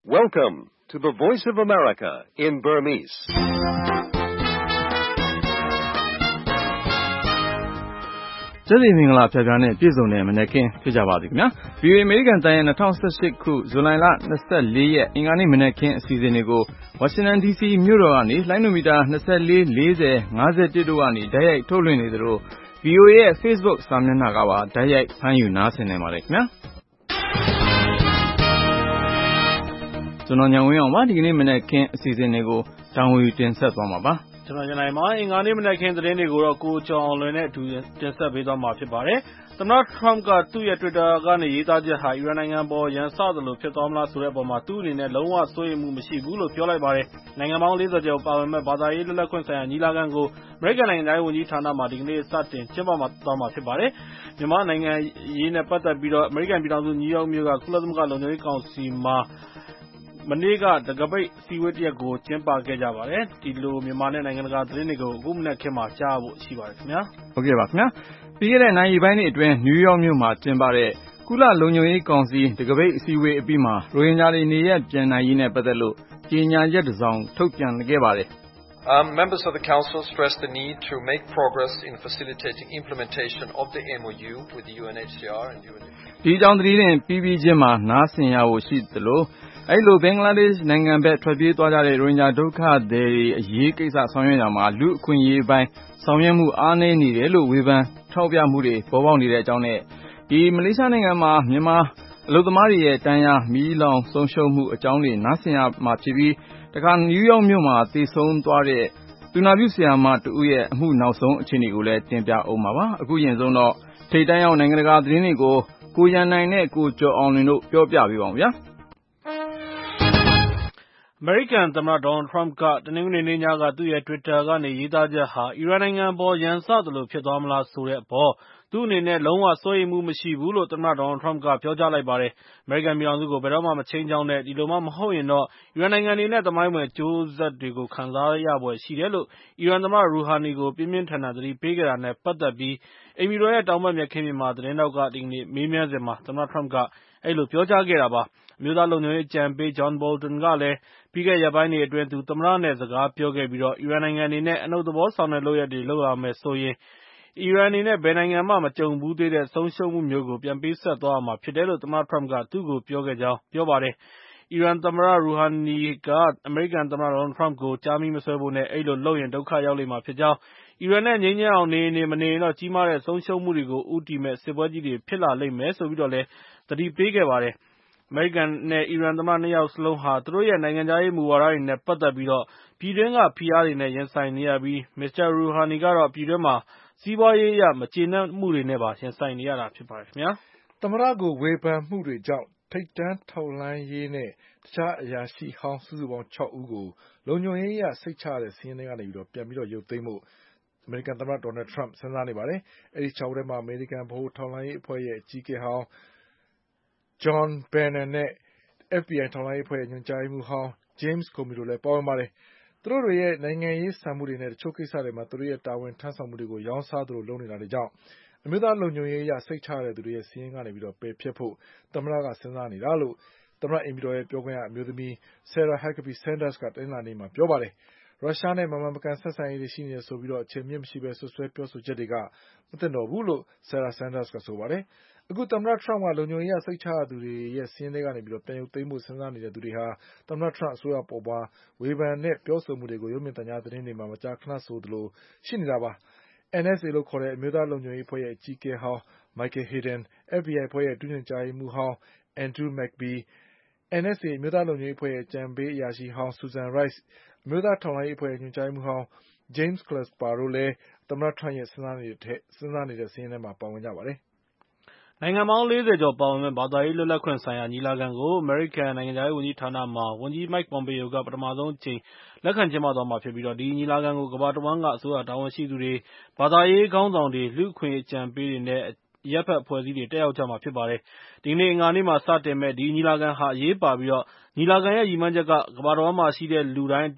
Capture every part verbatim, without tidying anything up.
Welcome to the Voice of America in Burmese. ။ကျသီမင်္ဂလာဖျားဖျားနဲ့ပြည့်စုံတဲ့မနက်ခင်းဖြစ်ကြပါသည်ခင်ဗျာ။ ဗီအိုအေ အမေရိကန်တန်ရဲ့၂၀၁၈ခုဇူလိုင်လ၂၄ရက်အင်္ဂါနေ့မနက်ခင်းအစီအစဉ်တွေကိုဝါရှင်တန်ဒီစီမြို့တော်ကနေလိုင်းနိုမီတာ၂၄ ၄၀ ၅၁တို့ကနေတိုက်ရိုက်ထုတ်လွှင့်နေသလို ဗီအိုအေရဲ့ Facebook စာမျက်နှာကပါတိုက်ရိုက်ဖမ်းယူနားဆင်နိုင်ပါတယ်ခင်ဗျာ။ကျွန်တော်ညောင်ဝင်းအောင်ပါဒီကနေ့မနက်ခင်းအစီအစဉ်တွေကိုတောင်းဝေတင်ဆက်သွားမှာပါ။ကျွန်တော်ညနေမှာအင်္ဂါနေ့မနက်ခင်းသတင်းတွေကိုတော့ကိုကျော်အောင်လွင်နဲ့အတူတင်ဆက်ပေးသွားမှာဖြစ်ပါတယ်။သမ္မတ Trump ကသူ့ရဲ့ Twitter ကနေရေးသားချက်ဟာအီရန်နိုင်ငံပေါ်ရန်စသလိုဖြစ်သွားမလားဆိုတဲ့အပေါ်မှာသူ့အနေနဲ့လုံးဝစိုးရိမ်မှုမရှိဘူးလို့ပြောလိုက်ပါတယ်။နိုင်ငံပေါင်း၄၀ကျော်ပါဝင်မဲ့ဘာသာရေးလွတ်လပ်ခွင့်ဆိုင်ရာညီလာခံကိုအမေရိကန်နိုင်ငံသားဝန်ကြီးဌာနမှဒီကနေ့စတင်ကျင်းပမှာသွားမှာဖြစ်ပါတယ်။မြန်မာနိုင်ငံရေးနဲ့ပတ်သက်ပြီးတော့အမေရိကန်ပြည်ထောင်စုနယူးယောက်မြို့ကကုလသမဂ္ဂလုံခြုံရေးကောင်စီမှာမနေ့ကတကပိတ်အစည်းအဝေးတစ်ရပ်ကိုကျင်းပခဲ့ကြပါတယ်။ဒီလိုမြန်မာနဲ့နိုင်ငံတကာသတင်းတွေကိုအခုမနက်ခင်းမှာကြားဖို့ရှိပါတယ်ခင်ဗျာ။ဟုတ်ကဲ့ပါခင်ဗျာ။ပြီးခဲ့တဲ့နိုင်ရီပိုင်းတွေအတွင်းနယူးယောက်မြို့မှာကျင်းပတဲ့ကုလလုံခြုံရေးကောင်စီတကပိတ်အစည်းအဝေးအပြီးမှာရိုဟင်ဂျာတွေနေရပ်ပြန်နိုင်ရေးနဲ့ပတ်သက်လို့ကြေညာချက်တစ်စောင်ထုတ်ပြန်ခဲ့ပါတယ်။ Um, members of the Council stressed the need to make progress in facilitating implementation of the M O U with the U N H C R and U N D P. ဒီကြောင့်သတင်းနဲ့ပြီးပြီးချင်းမှာနားဆင်ရဖို့ရှိသလိုအဲ့လိုဘင်္ဂလားဒေ့ရှ်နိုင်ငံဘက်ထွက်ပြေးသွားကြတဲ့ရိုဟင်ဂျာဒုက္ခသည်တွေအရေးကိစ္စဆောင်ရွက်ရမှာလူအခွင့်အရေးပိုင်းဆောင်ရွက်မှုအားနည်းနေတယ်လို့ဝေဖန်ထောက်ပြမှုတွေပေါ်ပေါက်နေတဲ့အကြောင်းနဲ့ဒီမလေးရှားနိုင်ငံမှာမြန်မာအလုပ်သမားတွေရဲ့တန်းရာမီးလောင်ဆုံးရှုံးမှုအကြောင်းတွေနားဆင်ရမှာဖြစ်ပြီးတခါနယူးယောက်မြို့မှာတည်ဆုံသွားတဲ့သူနာပြုဆရာမတူရဲ့အမှုနောက်ဆုံးအခြေအနေကိုလည်းတင်ပြအောင်ပါပါအခုရင်ဆုံးတော့ထိပ်တန်းရောက်နိုင်ငံတကာသတင်းတွေကိုကိုရန်နိုင်နဲ့ကိုကျော်အောင်လွင်တို့ပြောပြပေးပါဦးဗျာအမေရိကန်သမ္မတဒေါ်နယ်ထရမ့်ကတနင်္ဂနွေနေ့ညကသူ့ရဲ့ Twitter ကနေရေးသားချက်ဟာအီရန်နိုင်ငံပေါ်ရန်စသလိုဖြစ်သွားမလားဆိုတဲ့အပေါ်သူ့အနေနဲ့လုံးဝစိုးရိမ်မှုမရှိဘူးလို့သမ္မတဒေါ်နယ်ထရမ့်ကပြောကြားလိုက်ပါတယ်။အမေရိကန်ပြည်ထောင်စုကိုဘယ်တော့မှမခြိမ်းခြောက်နဲ့ဒီလိုမှမဟုတ်ရင်တော့အီရန်နိုင်ငံအနေနဲ့သမိုင်းဝင်အကျိုးဆက်တွေကိုခံစားရဖွယ်ရှိတယ်လို့အီရန်သမ္မတရူဟာနီကိုပြင်းပြင်းထန်ထန်သတိပေးခဲ့တာနဲ့ပတ်သက်ပြီးအိမ်ဖြူတော်ရဲ့တောင်ဘက်မြက်ခင်းပြင်မှာသတင်းတောက်ကဒီကနေ့မေးမြန်းစဉ်မှာသမ္မတထရမ့်ကအဲ့လိုပြောကြားခဲ့တာပါ။အမျိုးသားလုံခြုံရေးအကြံပေး John Bolton ကလည်းပြီးခဲ့ရက်ပိုင်းတွေအတွင်းသူသမ္မတနဲ့စကားပြောခဲ့ပြီးတော့အီရန်နိုင်ငံအနေနဲ့အနှုတ်သဘောဆောင်တဲ့လုပ်ရပ်တွေလုပ်လာမယ်ဆိုရင်အီရန်အနေနဲ့ဘယ်နိုင်ငံမှမကြုံဘူးသေးတဲ့ဆုံးရှုံးမှုမျိုးကိုပြန်ပေးဆက်သွားရမှာဖြစ်တယ်လို့သမ္မတထရမ့်ကသူ့ကိုပြောခဲ့ကြောင်းပြောပါတယ်။အီရန်သမ္မတရူဟာနီကအမေရိကန်သမ္မတဒေါ်နယ်ထရမ့်ကိုကြားမီးမဆွဲဖို့နဲ့အဲ့လိုလုပ်ရင်ဒုက္ခရောက်လိမ့်မှာဖြစ်ကြောင်းအီရန်နဲ့ငြိမ်းချမ်းအောင်နေနေမနေရင်တော့ကြီးမားတဲ့ဆုံးရှုံးမှုတွေကိုဦးတည်မဲ့စစ်ပွဲကြီးတွေဖြစ်လာလိမ့်မယ်ဆိုပြီးတော့လည်းသတိပေးခဲ့ပါတယ်။အမေရိကန်နဲ့အီရန်သမ္မတနှစ်ယောက်စလုံးဟာသူတို့ရဲ့နိုင်ငံခြားရေးမူဝါဒတွေနဲ့ပတ်သက်ပြီးတော့ပြည်တွင်းကဖိအားတွေနဲ့ရင်ဆိုင်နေရပြီးမစ္စတာရူဟာနီကတော့ပြည်တွင်းမှာစီးပွားရေးအရမကျေနပ်မှုတွေနဲ့ပါရင်ဆိုင်နေရတာဖြစ်ပါတယ်ခင်ဗျာ။သမ္မတကိုဝေဖန်မှုတွေကြောင့်ထိပ်တန်းထောက်လှမ်းရေးနဲ့တခြားအရာရှိဟောင်းစုစုပေါင်း၆ဦးကိုလုံခြုံရေးအရစိတ်ချတဲ့စီးရင်တွေကနေပြီးတော့ပြန်ပြီးတော့ရုပ်သိမ်းဖို့အမေရိကန်သမ္မတဒေါ်နယ်ထရမ့်စဉ်းစားနေပါတယ်။အဲဒီ၆ဦးထဲမှာအမေရိကန်ဗဟိုထောက်လှမ်းရေးအဖွဲ့ရဲ့အကြီးအကဲဟောင်းJohn Brennan နဲ့ F B I ထောက်လှမ်းရေးအဖွဲ့ရဲ့ညွှန်ကြားရေးမှူးဟောင်း James Comey တို့လည်းပါဝင်ပါတယ်။သူတို့တွေရဲ့နိုင်ငံရေးဆန်မှုတွေနဲ့တချို့ကိစ္စတွေမှာသူတို့ရဲ့တာဝန်ထမ်းဆောင်မှုတွေကိုရောင်းစားသလိုလုပ်နေတာတွေကြောင့်အမျိုးသားလုံခြုံရေးအရစိတ်ချရတဲ့သူတွေရဲ့စီးရင်ကနေပြီးတော့ပယ်ဖျက်ဖို့သမ္မတကစဉ်းစားနေတာလို့သမ္မတအိမ်ဖြူတော်ရဲ့ပြောခွင့်ရအမျိုးသမီး Sarah Huckabee Sanders ကတနင်္လာနေ့မှာပြောပါတယ်။ရုရှားနဲ့မမှန်မကန်ဆက်ဆံရေးတွေရှိနေတယ်ဆိုပြီးတော့အချိန်မြင့်မရှိပဲဆွဆွဲပြောဆိုချက်တွေကမသင့်တော်ဘူးလို့ Sarah Sanders ကဆိုပါတယ်။အခုသမ္မတထရမ့်ကလုံခြုံရေးအရစိတ်ချရသူတွေရဲ့စီးရင်တွေကနေပြီးတော့ပြန်ရုပ်သိမ်းဖို့စဉ်းစားနေတဲ့သူတွေဟာသမ္မတထရမ့်အစိုးရပေါ်မှာဝေဖန်တဲ့ပြောဆိုမှုတွေကိုရုပ်မြင်သံကြားသတင်းတွေမှာမကြာခဏဆိုသလိုရှိနေတာပါ။ N S A လို့ခေါ်တဲ့အမျိုးသားလုံခြုံရေးအဖွဲ့ရဲ့အကြီးအကဲဟောင်း Michael Hayden, F B I အဖွဲ့ရဲ့ဒုညွှန်ကြားရေးမှူးဟောင်း Andrew McAbee, N S A အမျိုးသားလုံခြုံရေးအဖွဲ့ရဲ့အကြံပေးအရာရှိဟောင်း Susan Rice, အမျိုးသားထောက်လှမ်းရေးအဖွဲ့ရဲ့ညွှန်ကြားရေးမှူးဟောင်း James Clapper တို့လည်းသမ္မတထရမ့်ရဲ့စဉ်းစားနေတဲ့စဉ်းစားနေတဲ့စီးရင်ထဲမှာပါဝင်ကြပါတယ်။နိုင်ငံပေါင်း၄၀ကျော်ပါဝင်မဲ့ဘာသာရေးလွတ်လပ်ခွင့်ဆိုင်ရာညီလာခံကိုအမေရိကန်နိုင်ငံခြားရေးဝန်ကြီးဌာနမှာဝန်ကြီး Mike Pompeo ကပထမဆုံးအကြိမ်လက်ခံကျင်းပသွားမှာဖြစ်ပြီးတော့ဒီညီလာခံကိုကမ္ဘာတဝန်းကအစိုးရတာဝန်ရှိသူတွေဘာသာရေးခေါင်းဆောင်တွေလူ့အခွင့်အရေးအကြံပေးတွေနဲ့အရပ်ဖက်အဖွဲ့အစည်းတွေတက်ရောက်ကြမှာဖြစ်ပါတယ်။ဒီနေ့အင်္ဂါနေ့မှာစတင်မဲ့ဒီညီလာခံဟာအရေးပါပြီးတော့ညီလာခံရဲ့ရည်မှန်းချက်ကကမ္ဘာတော်မှာရှိတဲ့လူတိုင်းအတွက်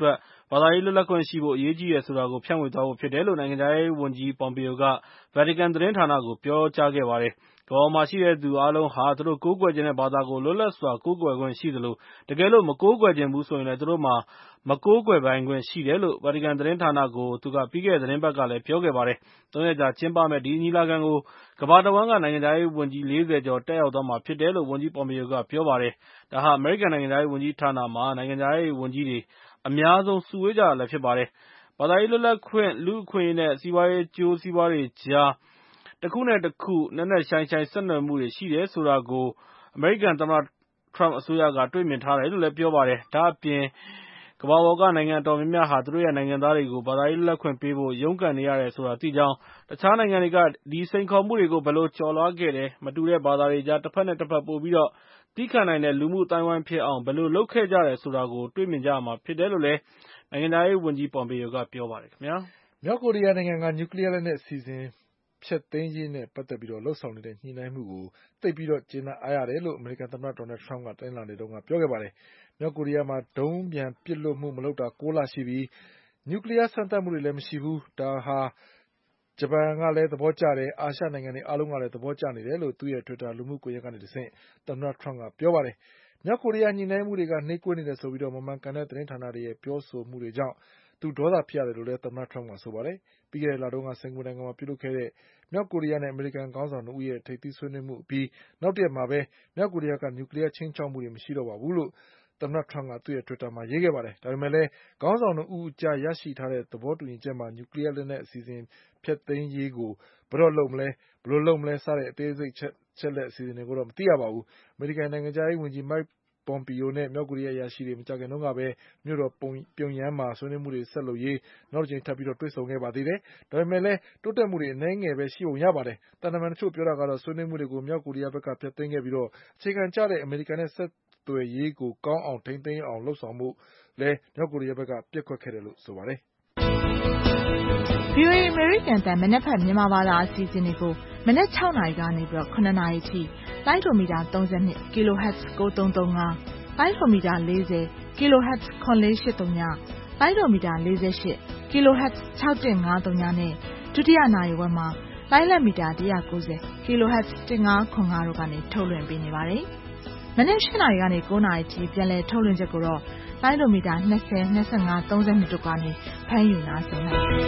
ဘာသာရေးလွတ်လပ်ခွင့်ရှိဖို့အရေးကြီးတယ်ဆိုတာကိုဖြန့်ဝေသွားဖို့ဖြစ်တယ်လို့နိုင်ငံခြားရေးဝန်ကြီး Pompeo က Vatican သတင်းဌာနကိုပြောကြားခဲ့ပါတယ်။ ကမ္ဘာပေါ်မှာရှိတဲ့သူအားလုံးဟာသူတို့ကိုးကွယ်ချင်တဲ့ဘာသာကိုလွတ်လပ်စွာကိုးကွယ်ခွင့်ရှိသလို တကယ်လို့မကိုးကွယ်ချင်ဘူးဆိုရင်လည်းသူတို့မှာမကိုးကွယ်ပိုင်ခွင့်ရှိတယ်လို့ Vatican သတင်းဌာနကို သူကပြီးခဲ့တဲ့သီတင်းပတ်ကလည်းပြောခဲ့ပါတယ်။ သုံးရက်ကြာကျင်းပမယ့်ဒီညီလာခံကိုကမ္ဘာတဝန်းကနိုင်ငံခြားရေးဝန်ကြီး လေးဆယ်ကျော်တက်ရောက်သွားမှာဖြစ်တယ်လို့ ဝန်ကြီး Pompeo ကပြောပါတယ်။ ဒါဟာအမေရိကန်နိုင်ငံခြားရေးဝန်ကြီးဌာနမှာ နိုင်ငံခြားရေးဝန်ကြီးတွေအများဆုံးစုဝေးကြတာလည်းဖြစ်ပါတယ်။ ဘာသာရေးလွတ်လပ်ခွင့်၊ လူ့အခွင့်အရေးနဲ့ စီးပွားရေးအကျိုးစီးပွားတွေကြား တခုနဲ့တခုနက်နက်ရှိုင်းရှိုင်းဆက်နွယ်မှုတွေရှိတယ်ဆိုတာကို အမေရိကန်သမ္မတ Trump အစိုးရကတွေ့မြင်ထားတယ်လို့လည်းပြောပါတယ်။ ဒါ့အပြင် ကမ္ဘာပေါ်ကနိုင်ငံအတော်များများဟာ သူတို့ရဲ့နိုင်ငံသားတွေကို ဘာသာရေးလွတ်လပ်ခွင့်ပေးဖို့ရုန်းကန်နေရတယ်ဆိုတာသိကြောင်း၊ တခြားနိုင်ငံတွေက ဒီစိန်ခေါ်မှုတွေကို ဘယ်လိုကျော်လွှားခဲ့တယ်၊ မတူတဲ့ဘာသာတွေကြား တဘက်နဲ့တဘက်ပိုပြီးတော့သည်းခံနိုင်တဲ့လူမှုအသိုင်းအဝိုင်းဖြစ်အောင် ဘယ်လိုလုပ်ခဲ့ကြတယ်ဆိုတာကို တွေ့မြင်ကြရမှာဖြစ်တယ်လို့ နိုင်ငံခြားရေးဝန်ကြီး Pompeo ကပြောပါတယ်။မြောက်ကိုရီးယားနိုင်ငံက နျူကလီးယားလက်နက်အစီအစဉ်ဖျက်သိမ်းရေးနဲ့ပတ်သက်ပြီးလုပ်ဆောင်နေတဲ့ညှိနှိုင်းမှုကိုသိပ်ပြီးကျေနပ်အားရတယ်လို့အမေရိကန်သမ္မတ Donald Trump ကတနင်္လာနေ့တုန်းကပြောခဲ့ပါတယ်။ မြောက်ကိုရီးယားမှာဒုံးပျံပစ်လွှတ်မှုမလုပ်တာကိုးလရှိပြီ၊ နျူကလီးယားစမ်းသပ်မှုတွေလည်းမရှိဘူး။ ဒါဟာဂျပန်ကလည်းသဘောကျတယ်။ အာရှနိုင်ငံတွေအားလုံးကလည်းသဘောကျနေတယ်လို့ သူ့ရဲ့တွစ်တာလူမှုကွန်ယက်ကနေတဆင့်သမ္မတ Trump ကပြောပါတယ်။ မြောက်ကိုရီးယားညှိနှိုင်းမှုတွေကနှေးကွေးနေတယ်ဆိုပြီးမမှန်ကန်တဲ့သတင်းဌာနတွေရဲ့ပြောဆိုမှုတွေကြောင့်သူဒေါသဖြစ်ရတယ်လို့လည်းသမ္မတ Trump ကဆိုပါတယ်။ ပြီးခဲ့တဲ့လတုန်းကစင်္ကာပူနိုင်ငံမှာပြုလုပ်ခဲ့တဲ့မြောက်ကိုရီးယားနဲ့အမေရိကန်ခေါင်းဆောင်နှစ်ဦးရဲ့ထိပ်သီးဆွေးနွေးမှုအပြီးနောက်တရက်မှာပဲမြောက်ကိုရီးယားက နျူကလီးယားခြိမ်းခြောက်မှုတွေမရှိတော့ဘူးလို့သမ္မတ Trump ကသူ့ရဲ့တွစ်တာမှာရေးခဲ့ပါတယ်။ ဒါပေမဲ့လည်းခေါင်းဆောင်နှစ်ဦးအကြားရရှိထားတဲ့သဘောတူညီချက်မှာ နျူကလီးယားလက်နက်အစီအစဉ်ဖျက်သိမ်းရေးကိုဘယ်တော့လုပ်မလဲ၊ ဘယ်လိုလုပ်မလဲစတဲ့အသေးစိတ်အချက်အလက်အစီအစဉ်တွေကိုတော့မသိရပါဘူး။ အမေရိကန်နိုင်ငံခြားရေးဝန်ကြီး Mike Pompeo နဲ့မြောက်ကိုရီးယားအရာရှိတွေမကြာခင်တုန်းကပဲမြို့တော်ပြုံယမ်းမှာဆွေးနွေးမှုတွေဆက်လုပ်ရေးနောက်တကြိမ်ထပ်ပြီးတွေ့ဆုံခဲ့ပါသေးတယ်။ ဒါပေမဲ့လည်းတိုးတက်မှုတွေအနည်းငယ်ပဲရှိပုံရပါတယ်။ သံတမန်တချို့ပြောတာကတော့ဆွေးနွေးမှုတွေကိုမြောက်ကိုရီးယားဘက်ကဖျက်သိမ်းခဲ့ပြီးအခြေခံကျတဲ့အမေရိကန်နဲ့ဆက်သွယ်ရေးကိုကောင်းအောင်ထိန်းသိမ်းအောင်လုပ်ဆောင်ဖို့လည်းမြောက်ကိုရီးယားဘက်ကပျက်ကွက်ခဲ့တယ်လို့ဆိုပါတယ်။ဗွီအိုအေအမေရိကန်အသံမနက်ဖြန်မြန်မာဘာသာအစီအစဉ်တွေကိုမနက်၆နာရီကနေပြီးတော့ခုနှစ်နာရီထိလိုင်းဒိုမီတာသုံး၂ kHz ကိုသုံးသုံး၅ လိုင်းဒိုမီတာလေး၀ kHz ခွန်လေးရှစ်သုည လိုင်းဒိုမီတာလေး၈ kHz ၆၁၅သုညနဲ့ဒုတိယနာရီဝက်မှာလိုင်းလက်မီတာ၁၉၀ kHz ၁၅ခွန်၅တို့ကနေထုတ်လွှင့်ပေးနေပါတယ်။ မနက်၈နာရီကနေ၉နာရီထိပြန်လည်ထုတ်လွှင့်ချက်ကိုတော့လိုင်းဒိုမီတာ၂၀ ၂၅ ၃၂တို့ကနေဖမ်းယူနားဆင်နိုင်ပါတယ်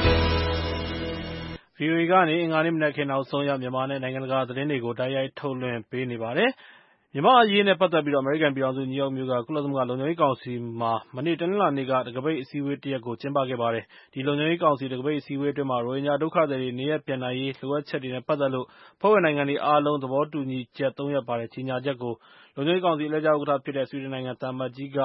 ။ဗွီအိုအေကနေအင်္ဂါနေ့မနက်ခင်းနောက်ဆုံးရမြန်မာနဲ့နိုင်ငံတကာသတင်းတွေကိုတိုက်ရိုက်ထုတ်လွှင့်ပေးနေပါတယ်။ မြန်မာ့အရေးနဲ့ပတ်သက်ပြီးအမေရိကန်ပြည်ထောင်စုနယူးယောက်မြို့ကကုလသမဂ္ဂလုံခြုံရေးကောင်စီမှာမနေ့တနင်္လာနေ့ကတံခါးပိတ်အစည်းအဝေးတရပ်ကိုကျင်းပခဲ့ပါတယ်။ ဒီလုံခြုံရေးကောင်စီတံခါးပိတ်အစည်းအဝေးအတွင်းမှာရိုဟင်ဂျာဒုက္ခသည်တွေနေရပ်ပြန်နိုင်ရေးလိုအပ်ချက်တွေနဲ့ပတ်သက်လို့အဖွဲ့ဝင်နိုင်ငံတွေအားလုံးသဘောတူညီချက်သုံးရပ်ပါတဲ့ကြေညာချက်ကိုလုံခြုံရေးကောင်စီအလှည့်ကျဥက္ကဋ္ဌဖြစ်တဲ့ဆွီဒင်နိုင်ငံသံအမတ်ကြီးက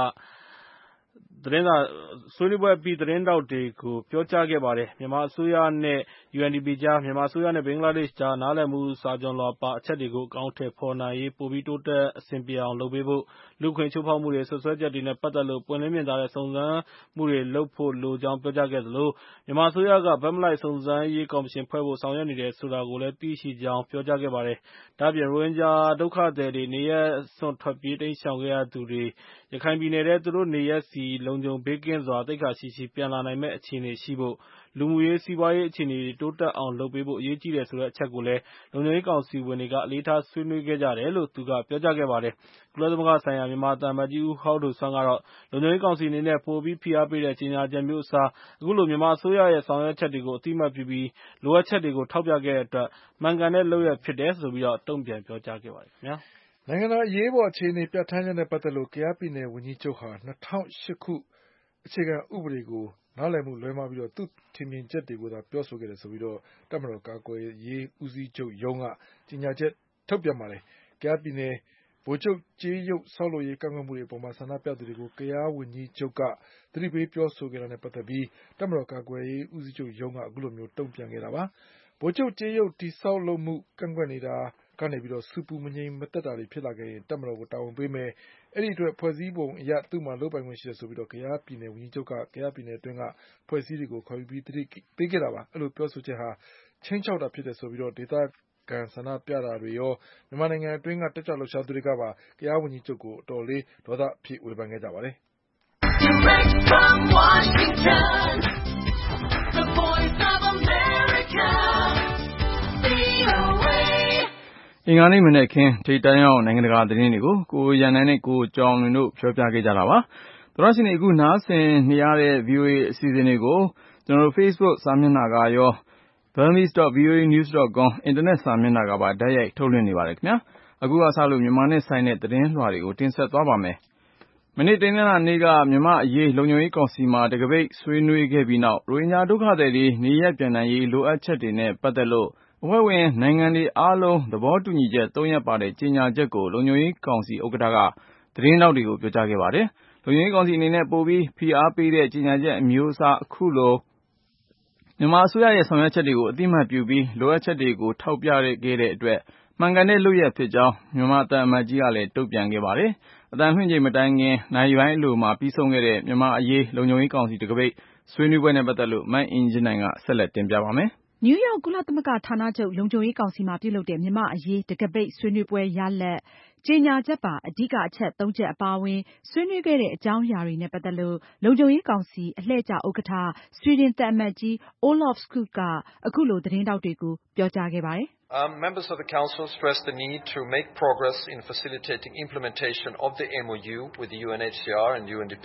ဆွေးနွေးပွဲအပြီးသတင်းထောက်တွေကိုပြောကြားခဲ့ပါတယ်။ မြန်မာအစိုးရနဲ့ ယူအန်ဒီပီ ကြား၊ မြန်မာအစိုးရနဲ့ဘင်္ဂလားဒေ့ရှ်ကြား နားလည်မှုစာချွန်လွှာပါအချက်တွေကိုအကောင်အထည်ဖော်နိုင်ရေးပိုပြီးတိုးတက်အဆင်ပြေအောင်လုပ်ပေးဖို့၊ လူ့အခွင့်အရေးချိုးဖောက်မှုတွေစွပ်စွဲချက်တွေနဲ့ပတ်သက်လို့ပွင့်လင်းမြင်သာတဲ့စုံစမ်းမှုတွေလုပ်ဖို့လိုကြောင်းပြောကြားခဲ့သလို မြန်မာအစိုးရက ဘက်မလိုက်စုံစမ်းရေးကော်မရှင်ဖွဲ့ဖို့ဆောင်ရွက်နေတယ်ဆိုတာကိုလည်းသိရှိကြောင်းပြောကြားခဲ့ပါတယ်။ ဒါ့အပြင် ရိုဟင်ဂျာဒုက္ခသည်တွေနေရပ်စွန့်ထွက်ပြေးတိမ်းရှောင်ခဲ့ရသူတွေရခိုင်ပြည်နယ်ထဲသူတို့နေရပ်ဆီလုံခြုံဘေးကင်းစွာသိက္ခာရှိရှိပြန်လာနိုင်မယ့်အခြေအနေရှိဖို့၊ လူမှုရေးစီးပွားရေးအခြေအနေတွေတိုးတက်အောင်လုပ်ပေးဖို့အရေးကြီးတယ်ဆိုတဲ့အချက်ကိုလည်းလုံခြုံရေးကောင်စီဝင်တွေကအလေးထားဆွေးနွေးခဲ့ကြတယ်လို့သူကပြောကြားခဲ့ပါတယ်။ ကုလသမဂ္ဂဆိုင်ရာမြန်မာသံအမတ်ကြီးဦးဟောက်ဒိုဆွမ်းကတော့လုံခြုံရေးကောင်စီအနေနဲ့ပိုပြီးဖိအားပေးတဲ့ကြေညာချက်မျိုးအစားအခုလိုမြန်မာအစိုးရရဲ့ဆောင်ရွက်ချက်တွေကိုအသိအမှတ်ပြုပြီးလိုအပ်ချက်တွေကိုထောက်ပြခဲ့တဲ့အတွက်မှန်ကန်တဲ့လုပ်ရပ်ဖြစ်တယ်လို့တုန့်ပြန်ပြောကြားခဲ့ပါတယ်။နိုင်ငံတော်အရေးပေါ်အခြေအနေပြဌာန်းချက်နဲ့ပတ်သက်လို့ကယားပြည်နယ်ဝန်ကြီးချုပ်ဟာ၂၀၀၈ခုအခြေခံဥပဒေကိုနားလည်မှုလွဲမှားပြီးသူ့ထင်မြင်ချက်တွေကိုသာပြောဆိုခဲ့တယ်ဆိုပြီးတပ်မတော်ကာကွယ်ရေးဦးစီးချုပ်ရုံးကကြေညာချက်ထုတ်ပြန်ပါတယ်။ ကယားပြည်နယ်ဗိုလ်ချုပ်ကြေးရုပ်ဆောက်လုပ်ရေးကန့်ကွက်မှုတွေအပေါ်ဆန္ဒပြသူတွေကိုကယားဝန်ကြီးချုပ်ကသတိပေးပြောဆိုခဲ့တာနဲ့ပတ်သက်ပြီးတပ်မတော်ကာကွယ်ရေးဦးစီးချုပ်ရုံးကအခုလိုတုန့်ပြန်ခဲ့တာပါ။ ဗိုလ်ချုပ်ကြေးရုပ်တည်ဆောက်လုပ်မှုကန့်ကွက်နေတာကနေဆူပူမငြိမ်မသက်တာတွေဖြစ်လာခဲ့ရင်တပ်မတော်ကိုတာဝန်ပေးမယ်။ အဲဒီအတွက်ဖွဲ့စည်းပုံအရသူ့မှာလုပ်ပိုင်ခွင့်ရှိတယ်ဆိုပြီးကယားပြည်နယ်ဝန်ကြီးချုပ်ကကယားပြည်နယ်အတွင်းကအဖွဲ့အစည်းတွေကိုခေါ်ယူပြီးသတိပေးခဲ့တာပါ။ အဲဒီလိုပြောဆိုချက်ဟာခြိမ်းခြောက်တာဖြစ်တယ်ဆိုပြီးဒေသခံဆန္ဒပြတာတွေရောမြန်မာနိုင်ငံအတွင်းကတက်ကြွလှုပ်ရှားသူတွေကပါကယားဝန်ကြီးချုပ်ကိုအတော်လေးဒေါသအဖြစ်ဝေဖန်ခဲ့ကြပါတယ်။ Direct from Washington, the voice of America, ဗွီအိုအေ အင်္ဂါနေ့မနက်ခင်းထိပ်တန်းရောက်နိုင်ငံတကာသတင်းတွေကိုကိုရန်နိုင်နဲ့ကိုကျော်လွင်တို့ပြောပြခဲ့ကြတာပါ။သောရရှိနေအခုနားဆင်နေရတဲ့ ဗွီအိုအေ အစီအစဉ်တွေကိုကျွန်တော်တို့ Facebook စာမျက်နှာကရော burmese dot v o a news dot com အင်တာနက်စာမျက်နှာကပါတိုက်ရိုက်ထုတ်လွှင့်နေပါတယ်ခင်ဗျာ။အခုကစလို့မြန်မာနဲ့ဆိုင်တဲ့သတင်းလွှာတွေကိုတင်ဆက်သွားပါမယ်။မနေ့တနင်္လာနေ့ကမြန်မာအရေးလုံခြုံရေးကောင်စီမှာတကပိတ်ဆွေးနွေးခဲ့ပြီးနောက်ရိုဟင်ဂျာဒုက္ခသည်တွေနေရပ်ပြန်နိုင်ရေးလိုအပ်ချက်တွေနဲ့ပတ်သက်လို့အဖွဲ့ဝင်နိုင်ငံတွေအားလုံးသဘောတူညီချက်သုံးရပ်ပါတဲ့ကြေညာချက်ကိုလုံခြုံရေးကောင်စီဥက္ကဋ္ဌကသတင်းတောက်တွေကိုပြောကြားခဲ့ပါတယ်။လုံခြုံရေးကောင်စီအနေနဲ့ပိုပြီးဖိအားပေးတဲ့ကြေညာချက်အမျိုးအစားအခုလိုမြန်မာအစိုးရရဲ့ဆောင်ရွက်ချက်တွေကိုအသိအမှတ်ပြုပြီးလိုအပ်ချက်တွေကိုထောက်ပြခဲ့တဲ့အတွက်မှန်ကန်တဲ့လုပ်ရပ်ဖြစ်ကြောင်းမြန်မာသံအမတ်ကြီးကလည်းတုံ့ပြန်ခဲ့ပါတယ်။အတန်လွှင့်ချိန်မတိုင်ခင်နိုင်ပိုင်းအလိုမှာပြီးဆုံးခဲ့တဲ့မြန်မာအရေးလုံခြုံရေးကောင်စီတကပိတ်ဆွေးနွေးပွဲနဲ့ပတ်သက်လို့မအင်ကြင်းနိုင်ကဆက်လက်တင်ပြပါမယ်။နယူးယောက်ကုလသမဂ္ဂဌာနချုပ်လုံခြုံရေးကောင်စီမှာပြုလုပ်တဲ့မြန်မာအရေးတကပိတ်ဆွေးနွေးပွဲရလဒ်ကြေညာချက်ပါအဓိကအချက်သုံးချက်အပါအဝင်ဆွေးနွေးခဲ့တဲ့အကြောင်းအရာတွေနဲ့ပတ်သက်လို့လုံခြုံရေးကောင်စီအလှည့်ကျဥက္ကဋ္ဌဆွီဒင်သံအမတ်ကြီး Olof Skoog ကအခုလိုသတင်းထောက်တွေကိုပြောကြားခဲ့ပါတယ်။ Um, members of the Council stressed the need to make progress in facilitating implementation of the M O U with the U N H C R and U N D P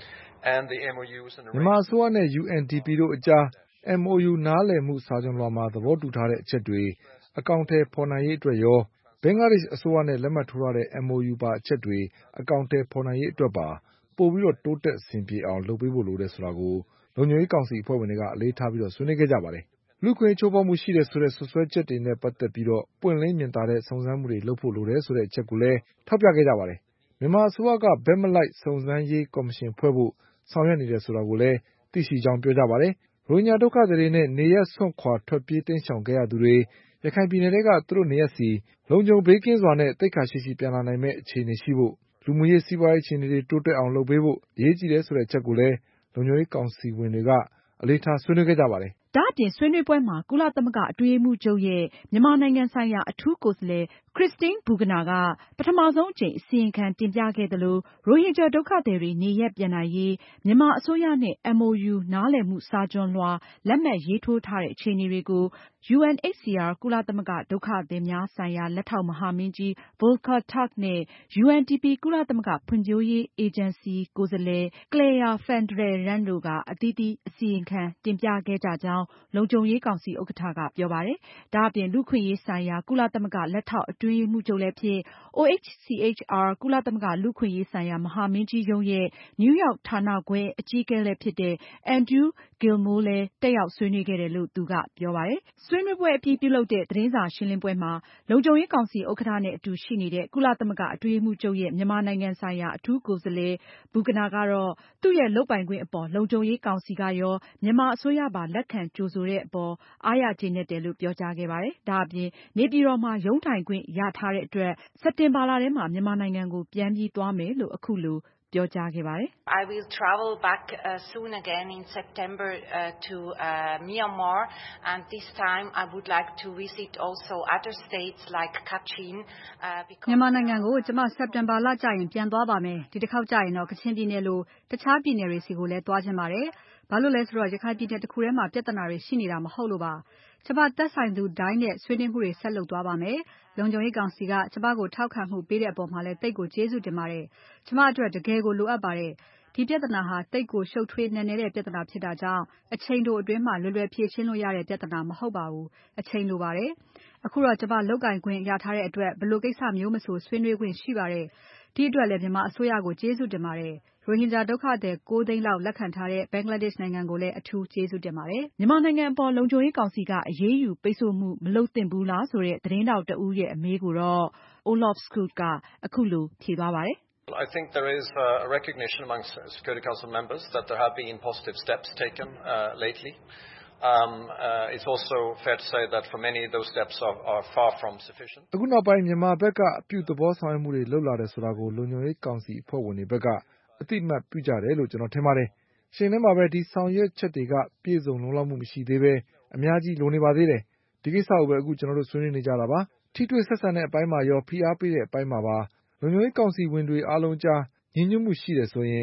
and the M O Us and မြန်မာအစိုးရနဲ့ U N D P တို့အကြား M O U နားလည်မှုစာချွန်လွှာမှာသဘောတူထားတဲ့အချက်တွေအကောင်အထည်ဖော်နိုင်ရေးအတွက်ရောဘင်္ဂလားဒေ့ရှ်အစိုးရနဲ့လက်မှတ်ထိုးထားတဲ့ M O U ပါအချက်တွေအကောင်အထည်ဖော်နိုင်ရေးအတွက်ပါပိုပြီးတော့တိုးတက်ဆင်ပြေအောင်လုပ်ပေးဖို့လိုတယ်ဆိုတာကိုလုံခြုံရေးကောင်စီအဖွဲ့ဝင်တွေကအလေးထားပြီးတော့ဆွေးနွေးခဲ့ကြပါတယ်။လူ့အခွင့်အရေးချိုးဖောက်မှုရှိတယ်ဆိုတဲ့စွပ်စွဲချက်တွေနဲ့ပတ်သက်ပြီးတော့ပွင့်လင်းမြင်သာတဲ့စုံစမ်းမှုတွေလုပ်ဖို့လိုတယ်ဆိုတဲ့အချက်ကိုလည်းထောက်ပြခဲ့ကြပါတယ်။မြန်မာအစိုးရကဘက်မလိုက်စုံစမ်းရေးကော်မရှင်ဖွဲ့ဖို့ဆောင်ရွက်နေတယ်ဆိုတာကိုလည်းသိရှိကြောင်းပြောကြပါတယ်။ရိုဟင်ဂျာဒုက္ခသည်တွေနဲ့နေရပ်စွန့်ခွာထွက်ပြေးတိမ်းရှောင်ခဲ့ရသူတွေရခိုင်ပြည်နယ်ကသူတို့နေရပ်စီလုံခြုံဘေးကင်းစွာနဲ့သိက္ခာရှိရှိပြန်လာနိုင်မယ့်အခြေအနေရှိဖို့လူမှုရေးစီးပွားရေးအခြေအနေတွေတိုးတက်အောင်လုပ်ပေးဖို့အရေးကြီးတယ်ဆိုတဲ့အချက်ကိုလည်းလုံခြုံရေးကောင်စီဝင်တွေကအလေးထားဆွေးနွေးခဲ့ကြပါတယ်။ဒါ့အပြင်ဆွေးနွေးပွဲမှာကုလသမဂ္ဂအတွင်းရေးမှူးချုပ်ရဲ့မြန်မာနိုင်ငံဆိုင်ရာအထူးကိုယ်စားလှယ်ခရစ္စတင်းဘူဂနာကပထမဆုံးအကြိမ်အစီရင်ခံတင်ပြခဲ့သလိုရိုဟင်ဂျာဒုက္ခသည်တွေနေရပ်ပြန်နိုင်ရေးမြန်မာအစိုးရနဲ့ M O U နားလည်မှုစာချွန်လွှာလက်မှတ်ရေးထိုးထားတဲ့အခြေအနေတွေကို U N H C R ကုလသမဂ္ဂဒုက္ခသည်များဆိုင်ရာလက်ထောက်မဟာမင်းကြီး Volker Turk နဲ့ U N D P ကုလသမဂ္ဂဖွံ့ဖြိုးရေးအေဂျင်စီကိုယ်စားလှယ် Claire van der Raan တို့ကအသီးသီးအစီရင်ခံတင်ပြခဲ့ကြကြောင်းလုံခြုံရေးကောင်စီဥက္ကဋ္ဌကပြောပါတယ်။ဒါအပြင်လူ့အခွင့်အရေးဆိုင်ရာကုလသမဂ္ဂလက်ထောက်အတွင်းရေးမှူးချုပ်လည်းဖြစ် O H C H R ကုလသမဂ္ဂလူ့အခွင့်အရေးဆိုင်ရာမဟာမင်းကြီးရုံးရဲ့နယူးယောက်ဌာနခွဲအကြီးအကဲလည်းဖြစ်တဲ့ Andrew Gilmore လည်းတက်ရောက်ဆွေးနွေးခဲ့တယ်လို့သူကပြောပါတယ်။ဆွေးနွေးပွဲအပြီးပြုလုပ်တဲ့သတင်းစာရှင်းလင်းပွဲမှာလုံခြုံရေးကောင်စီဥက္ကဋ္ဌနဲ့အတူရှိနေတဲ့ကုလသမဂ္ဂအတွင်းရေးမှူးချုပ်ရဲ့မြန်မာနိုင်ငံဆိုင်ရာအထူးကိုယ်စားလှယ်ဘူဂနာကတော့သူ့ရဲ့လုပ်ပိုင်ခွင့်အပေါ်လုံခြုံရေးကောင်စီကရောမြန်မာအစိုးရပါလက်ခံကြိုဆိုတဲ့အပေါ်အားရကျေနပ်တယ်လို့ပြောကြားခဲ့ပါတယ်။ဒါအပြင်နေပြည်တော်မှာရုံးထိုင်ခွင့်ရထားတဲ့အတွက်စက်တင်ဘာလထဲမှာမြန်မာနိုင်ငံကိုပြန်ပြီးသွားမယ်လို့အခုလိုပြောကြားခဲ့ပါတယ်။ I will travel back uh, soon again in September uh, to uh, Myanmar and this time I would like to visit also other states like Kachin uh, because မြန်မာနိုင်ငံကိုကျမစက်တင်ဘာလကျရင်ပြန်သွားပါမယ်ဒီတစ်ခေါက်ကျရင်တော့ကချင်ပြည်နယ်လိုတခြားပြည်နယ်တွေစီကိုလည်းသွားချင်ပါတယ်ဘာလို့လဲဆိုတော့ရခိုင်ပြည်နယ်တစ်ခုထဲမှာပြဿနာတွေရှိနေတာမဟုတ်လို့ပါကျမသက်ဆိုင်သူတိုင်းနဲ့ဆွေးနွေးမှုတွေဆက်လုပ်သွားပါမယ်လုံခြုံရေးကောင်စီကကျမကိုထောက်ခံမှုပေးတဲ့အပေါ်မှာလည်းတိတ်ကိုကျေးဇူးတင်ပါတယ်ကျမအတွက်တကယ်ကိုလိုအပ်ပါတယ်ဒီပြဿနာဟာတိတ်ကိုရှုပ်ထွေးနက်နဲတဲ့ပြဿနာဖြစ်တာကြောင့်အချိန်တိုအတွင်းမှာလွယ်လွယ်ဖြေရှင်းလို့ရတဲ့ပြဿနာမဟုတ်ပါဘူးအချိန်လိုပါတယ်အခုတော့ကျမလုတ်ကင်ခွင့်ရထားတဲ့အတွက်ဘယ်လိုကိစ္စမျိုးမဆိုဆွေးနွေးခွင့်ရှိပါတယ်ဒီအတွက်လည်းမြန်မာအစိုးရကိုကျေးဇူးတင်ပါတယ်ရိုဟင်ဂျာဒုက္ခသည်ကိုးသိန်းလောက်လက်ခံထားတဲ့ဘင်္ဂလားဒေ့ရှ်နိုင်ငံကိုလည်းအထူးကျေးဇူးတင်ပါတယ်။မြန်မာနိုင်ငံအပေါ်လုံခြုံရေးကောင်စီကအရေးယူပိတ်ဆို့မှုမလုပ်သင့်ဘူးလားဆိုတဲ့သတင်းထောက်တဦးရဲ့အမေးကိုတော့ Olof Skoog ကအခုလိုဖြေသွားပါတယ်။ I think there is a recognition among Security Council members that there have been positive steps taken uh, lately. Um, uh, it's also fair to say that for many those steps are, are far from sufficient. အခုနောက်ပိုင်းမြန်မာဘက်ကအပြုသဘောဆောင်မှုတွေလှုပ်လာတယ်ဆိုတာကိုလုံခြုံရေးကောင်စီအဖွဲ့ဝင်တွေဘက်ကအသိအမှတ်ပြုကြတယ်လို့ကျွန်တော်ထင်ပါတယ်။ရှင်ထဲမှာပဲဒီဆောင်ရွက်ချက်တွေကပြည့်စုံလုံလောက်မှုမရှိသေးပဲအများကြီးလိုနေပါသေးတယ်။ဒီကိစ္စကိုပဲအခုကျွန်တော်တို့ဆွေးနွေးနေကြတာပါ။ထိတွေ့ဆက်ဆံတဲ့အပိုင်းမှာရောဖိအားပေးတဲ့အပိုင်းမှာပါလုံခြုံရေးကောင်စီဝင်တွေအားလုံးကြားညီညွတ်မှုရှိတယ်ဆိုရင်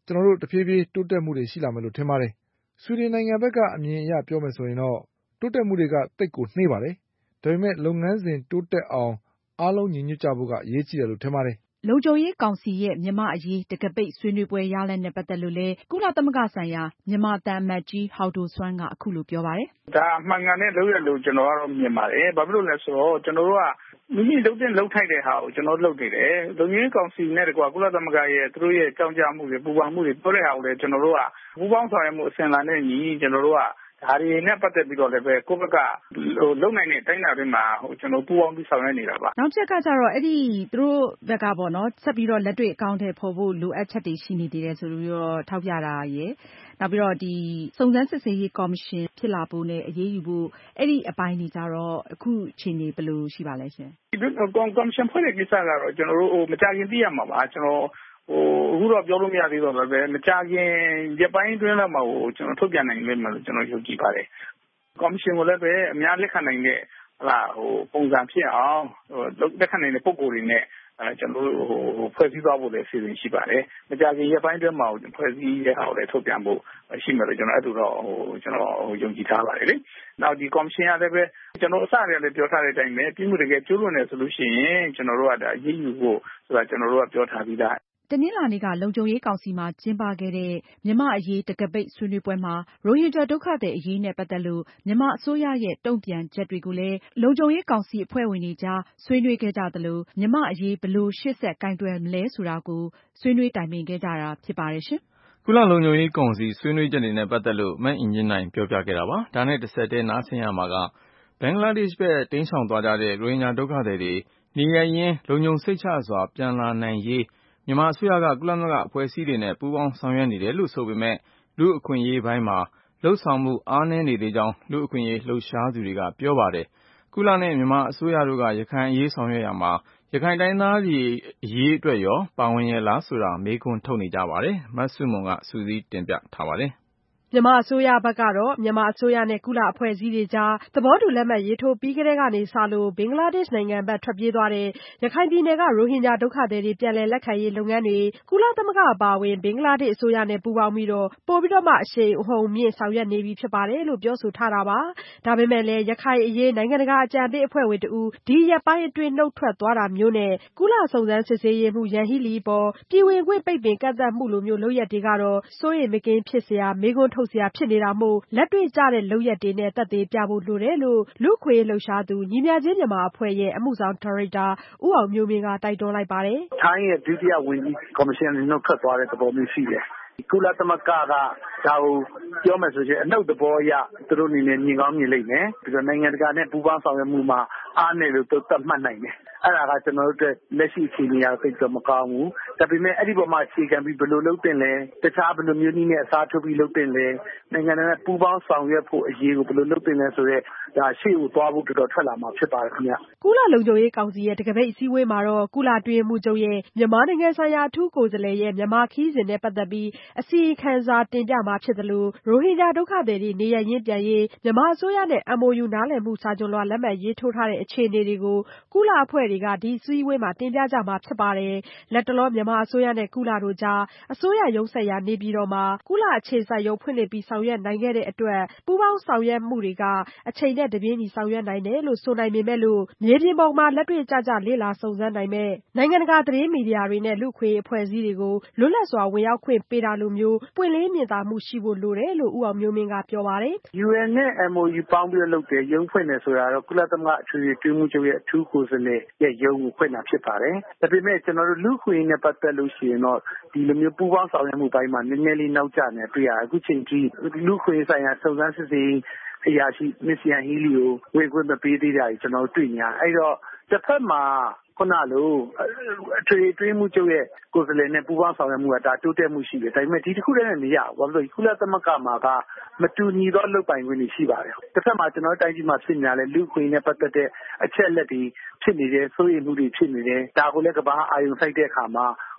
ကျွန်တော်တို့တဖြည်းဖြည်းတိုးတက်မှုတွေရှိလာမယ်လို့ထင်ပါတယ်။ဆွီဒင်နိုင်ငံဘက်ကအမြင်အရပြောမယ်ဆိုရင်တော့တိုးတက်မှုတွေကတိတ်ကိုနှေးပါတယ်။ဒါပေမဲ့လုပ်ငန်းစဉ်တိုးတက်အောင်အားလုံးညီညွတ်ကြဖို့ကအရေးကြီးတယ်လို့ထင်ပါတယ်။လုံခြုံရေးကောင်စီရဲ့မြန်မာ့အရေးတံခါးပိတ်ဆွေးနွေးပွဲရလဒ်နဲ့ပတ်သက်လို့လည်းကုလသမဂ္ဂဆိုင်ရာမြန်မာသံအမတ်ကြီးဟောက်ဒိုဆွမ်းကအခုလိုပြောပါတယ်။ဒါအမှန်ကန်တဲ့လုပ်ရလို့ကျွန်တော်ကတော့မြင်ပါတယ်။ဘာဖြစ်လို့လဲဆိုတော့ကျွန်တော်တို့ကမိမိလုပ်တဲ့လုပ်ထိုက်တဲ့ဟာကိုကျွန်တော်လုပ်နေတယ်။လုံခြုံရေးကောင်စီနဲ့တကွာကုလသမဂ္ဂရဲ့သူတို့ရဲ့ကြောင်းကြမှုတွေပူပန်မှုတွေပြောတဲ့ဟာကိုလည်းကျွန်တော်တို့ကပူပေါင်းဆောင်ရွက်မှုအစဉ်လာနဲ့ညီကျွန်တော်တို့ကဒါတွေနဲ့ပတ်သက်ပြီးတော့လည်းပဲကိုယ့်ဘက်ကလုံနိုင်တဲ့တိုင်းတာတွေမှာဟိုကျွန်တော်ပူပေါင်းပြီးဆောင်ရွက်နေတာပါနောက်ချက်ကကြတော့အဲ့ဒီသူတို့ဘက်ကပေါ့နော်ဆက်ပြီးတော့လက်တွေ့အကောင့်ထဲပေါ်ဖို့လိုအပ်ချက်တွေရှိနေသေးတယ်ဆိုပြီးတော့ထောက်ပြတာရယ်နောက်ပြီးတော့ဒီစုံစမ်းစစ်ဆေးရေးကော်မရှင်ဖြစ်လာဖို့နဲ့အရေးယူဖို့အဲ့ဒီအပိုင်းတွေကြတော့အခုချိန်နေဘယ်လိုရှိပါလဲရှင်ဒီကော်မရှင်ဖွဲ့တဲ့ကိစ္စကတော့ကျွန်တော်တို့ဟိုမကြခင်သိရမှာပါကျွန်တော်ဟိုအခုတော့ပြောလို့မရသေးတော့လည်းပဲမကြခင်ရပိုင်းတွင်းလောက်မှာဟိုကျွန်တော်ထုတ်ပြန်နိုင်လိမ့်မယ်လို့ကျွန်တော်ယုံကြည်ပါတယ်ကော်မရှင်ကလည်းပဲအများလက်ခံနိုင်တဲ့ဟလာဟိုပုံစံဖြစ်အောင်ဟိုလက်ခံနိုင်တဲ့ပုံကိုယ်တွေနဲ့အဲကျွန်တော်တို့ဟိုဖွဲ့စည်းသွားဖို့လည်းစီစဉ်ရှိပါတယ်မကြခင်ရပိုင်းတွင်းမှာဖွဲ့စည်းရအောင်လည်းထုတ်ပြန်ဖို့ရှိမယ်လို့ကျွန်တော်အဲ့လိုတော့ဟိုကျွန်တော်ဟိုယုံကြည်ထားပါတယ်လေနောက်ဒီကော်မရှင်ကလည်းပဲကျွန်တော်အစရလည်းပြောထားတဲ့အတိုင်းပဲပြည်မှုတကယ်ကျိုးလွန်နေဆိုလို့ရှိရင်ကျွန်တော်တို့ကဒါအရေးယူဖို့ဆိုတာကျွန်တော်တို့ကပြောထားပြီးသားတနင်္လာနေ့ကလုံခြုံရေးကောင်စီမှာကျင်းပခဲ့တဲ့မြန်မာအရေးတံခါးပိတ်ဆွေးနွေးပွဲမှာရိုဟင်ဂျာဒုက္ခသည်အရေးနဲ့ပတ်သက်လို့မြန်မာအစိုးရရဲ့တုံ့ပြန်ချက်တွေကိုလည်းလုံခြုံရေးကောင်စီအဖွဲ့ဝင်တွေကြားဆွေးနွေးခဲ့ကြသလိုမြန်မာအရေးဘယ်လိုရှေ့ဆက်ကိုင်တွယ်မလဲဆိုတာကိုဆွေးနွေးတိုင်ပင်ခဲ့ကြတာဖြစ်ပါတယ်ရှင်။ကုလလုံခြုံရေးကောင်စီဆွေးနွေးချက်တွေနဲ့ပတ်သက်လို့မအင်ကြင်းနိုင်ပြောပြခဲ့တာပါ။ဒါနဲ့တစ်ဆက်တည်းနားဆင်ရမှာကဘင်္ဂလားဒေ့ရှ်ဘက်တိမ်းရှောင်သွားကြတဲ့ရိုဟင်ဂျာဒုက္ခသည်တွေနေရပ်ရင်းလုံခြုံစိတ်ချစွာပြန်လာနိုင်ရေးမြန်မာအစိုးရကကုလသမဂ္ဂအဖွဲ့အစည်းတွေနဲ့ပူးပေါင်းဆောင်ရွက်နေတယ်လို့ဆိုပေမဲ့လူ့အခွင့်အရေးပိုင်းမှာလှုပ်ဆောင်မှုအားနည်းနေသေးကြောင်းလူ့အခွင့်အရေးလှုပ်ရှားသူတွေကပြောပါတယ်။ကုလနဲ့မြန်မာအစိုးရတို့ကရခိုင်အရေးဆောင်ရွက်ရမှာရခိုင်တိုင်းသားတွေအရေးအတွက်ရောပါဝင်ရလားဆိုတာမေးခွန်းထုတ်နေကြပါတယ်။မဆုမွန်ကစူးစီးတင်ပြထားပါတယ်။မြန်မာအစိုးရဘက်ကတော့မြန်မာအစိုးရနဲ့ကုလအဖွဲ့အစည်းတွေကြားသဘောတူလက်မှတ်ရေးထိုးပြီးကတည်းကနေစလို့ဘင်္ဂလားဒေ့ရှ်နိုင်ငံဘက်ထွက်ပြေးသွားတဲ့ရခိုင်ပြည်နယ်ကရိုဟင်ဂျာဒုက္ခသည်တွေပြန်လည်လက်ခံရေးလုပ်ငန်းတွေကုလသမဂ္ဂအပါအဝင်ဘင်္ဂလားဒေ့ရှ်အစိုးရနဲ့ပူးပေါင်းပြီးတော့ပို့ပြီးတော့မှအရှိန်အဟုန်မြင့်ဆောင်ရွက်နေပြီဖြစ်ပါတယ်လို့ပြောဆိုထားတာပါဒါပေမဲ့လည်းရခိုင်အရေးနိုင်ငံတကာအကြံပေးအဖွဲ့ဝင်တူဒီရက်ပိုင်းအတွင်းနှုတ်ထွက်သွားတာမျိုးနဲ့ကုလစုံစမ်းစစ်ဆေးရေးမှူးရန်ဟီလီပေါ်ပြည်ဝင်ခွင့်ပိတ်ပင်ကန့်သတ်မှုလိုမျိုးလုပ်ရက်တွေကတော့စိုးရိမ်မကင်းဖြစ်စရာမေးခွန်းထုတ်စရာဖြစ်နေတာမို့လက်တွေ့ကျတဲ့လုပ်ရက်တွေနဲ့သက်သေပြဖို့လိုတယ်လို့လူ့ခွင့်လှုပ်ရှားသူညီမျှခြင်းမြန်မာအဖွဲ့ရဲ့အမှုဆောင်ဒါရိုက်တာဦးအောင်မျိုးမင်းကတိုက်တွန်းလိုက်ပါတယ်။ထိုင်းရဲ့ဒုတိယဝန်ကြီးကော်မရှင်နှုတ်ထွက်သွားတဲ့သဘောမျိုးရှိတယ်။ကုလသမဂ္ဂကဒါကိုပြောမယ်ဆိုရင်အနှုတ်သဘောအရသူတို့အနေနဲ့မြင်ကောင်းမြင်လိမ့်မယ်။ပြီးတော့နိုင်ငံတကာနဲ့ပူးပေါင်းဆောင်ရွက်မှုမှာအားနည်းလို့သတ်မှတ်နိုင်တယ်။အဲ့ဒါကကျွန်တော်တို့လက်ရှိအခြေအနေအရသိတော့မကောင်းဘူး။ဒါပေမဲ့အဲ့ဒီပေါ်မှာအခြေခံပြီးဘယ်လိုလုပ်တင်လဲတခြားဘယ်လိုမျိုးနည်းနဲ့အစားထိုးပြီးလုပ်တင်လဲနိုင်ငံတကာနဲ့ပူးပေါင်းဆောင်ရွက်ဖို့အရေးကိုဘယ်လိုလုပ်တင်လဲဆိုတော့ဒါရှေ့ကိုသွားဖို့တော်တော်ထွက်လာမှာဖြစ်ပါတယ်ခင်ဗျ။ကုလလုံခြုံရေးကောင်စီရဲ့တံခါးပိတ်အစည်းအဝေးမှာတော့ကုလတွင်းမှုချုပ်ရဲ့မြန်မာနိုင်ငံဆိုင်ရာအထူးကိုယ်စားလှယ်ရဲ့မြန်မာခီးစဉ်နဲ့ပတ်သက်ပြီးအစီရင်ခံစာတင်ပြမှာဖြစ်တယ်လို့ရိုဟင်ဂျာဒုက္ခသည်တွေနေရရင်းပြန်ရေးမြန်မာအစိုးရနဲ့ M O U နားလည်မှုစာချုပ်လွှာလက်မှတ်ရေးထိုးထားတဲ့အခြေအနေတွေကိုကုလအဖွဲ့တွေကဒီအစည်းအဝေးမှာတင်ပြကြမှာဖြစ်ပါတယ်။လက်တလောမြန်မာအစိုးရနဲ့ကုလတို့ကြားအစိုးရရုံးဆက်ရာနေပြည်တော်မှာကုလအခြေစိုက်ရုံးဖွင့်လှစ်ပြီးဆောင်ရွက်နိုင်ခဲ့တဲ့အတွက်ပူးပေါင်းဆောင်ရွက်မှုတွေကအချိန်နဲ့တပြေးညီဆောင်ရွက်နိုင်တယ်လို့ဆိုနိုင်ပေမဲ့လို့မြေပြင်ပေါ်မှာလက်တွေ့ကျကျလေ့လာစုံစမ်းနိုင်မဲ့နိုင်ငံတကာသတင်းမီဒီယာတွေနဲ့လူ့ခွင့်အဖွဲ့အစည်းတွေကိုလွတ်လပ်စွာဝင်ရောက်ခွင့်ပေးတာလိုမျိုးပွင့်လင်းမြင်သာမှုရှိဖို့လိုတယ်လို့ဦးအောင်မျိုးမင်းကပြောပါတယ်။ U N နဲ့ M O U ပေါင်းပြီးလုပ်တဲ့ရုံးဖွင့်နေဆိုတာတော့ကုလသမဂ္ဂအထွေထွေတွင်းမှုချုပ်ရဲ့အထူးကိုယ်စားလှယ်ရဲ့ရုံးကိုဖွင့်တာဖြစ်ပါတယ်။ဒါပေမဲ့ကျွန်တော်တို့လူ့ခွင့်နဲ့ပတ်သက်လို့ရှိရင်တော့ဒီလိုမျိုးပူးပေါင်းဆောင်ရွက်မှုပိုင်းမှာနည်းနည်းလေးနောက်ကျနေတွေ့ရအခုချိန်ကြီးလူ့ခွင့်ဆိုင်ရာစုံစမ်းစစ်ဆေးအရာရှိမစ္စယန်ဟီလီကိုဝင်ခွင့်မပေးသေးတာကြီးကျွန်တော်တွေ့နေရအဲ့တော့တစ်ဖက်မှာခုနလိုအထွေထွေမှုချုပ်ရဲ့ကိုယ်စားလှယ်နဲ့ပူးပေါင်းဆောင်ရွက်မှုကဒါတိုးတက်မှုရှိတယ်ဒါပေမဲ့ဒီတစ်ခုတည်းနဲ့မရဘူးဘာလို့လဲကုလသမဂ္ဂမှာကမတူညီသောလုပ်ပိုင်ခွင့်တွေရှိပါတယ်တစ်ဖက်မှာကျွန်တော်တိုင်းပြည်မှာဖြစ်နေရလဲလူ့ခွင့်နဲ့ပတ်သက်တဲ့အချက်လက်တွေဖြစ်နေတယ်စိုးရိမ်မှုတွေဖြစ်နေတယ်ဒါကိုလည်းကမ္ဘာအာရုံစိုက်တဲ့အခါမှာ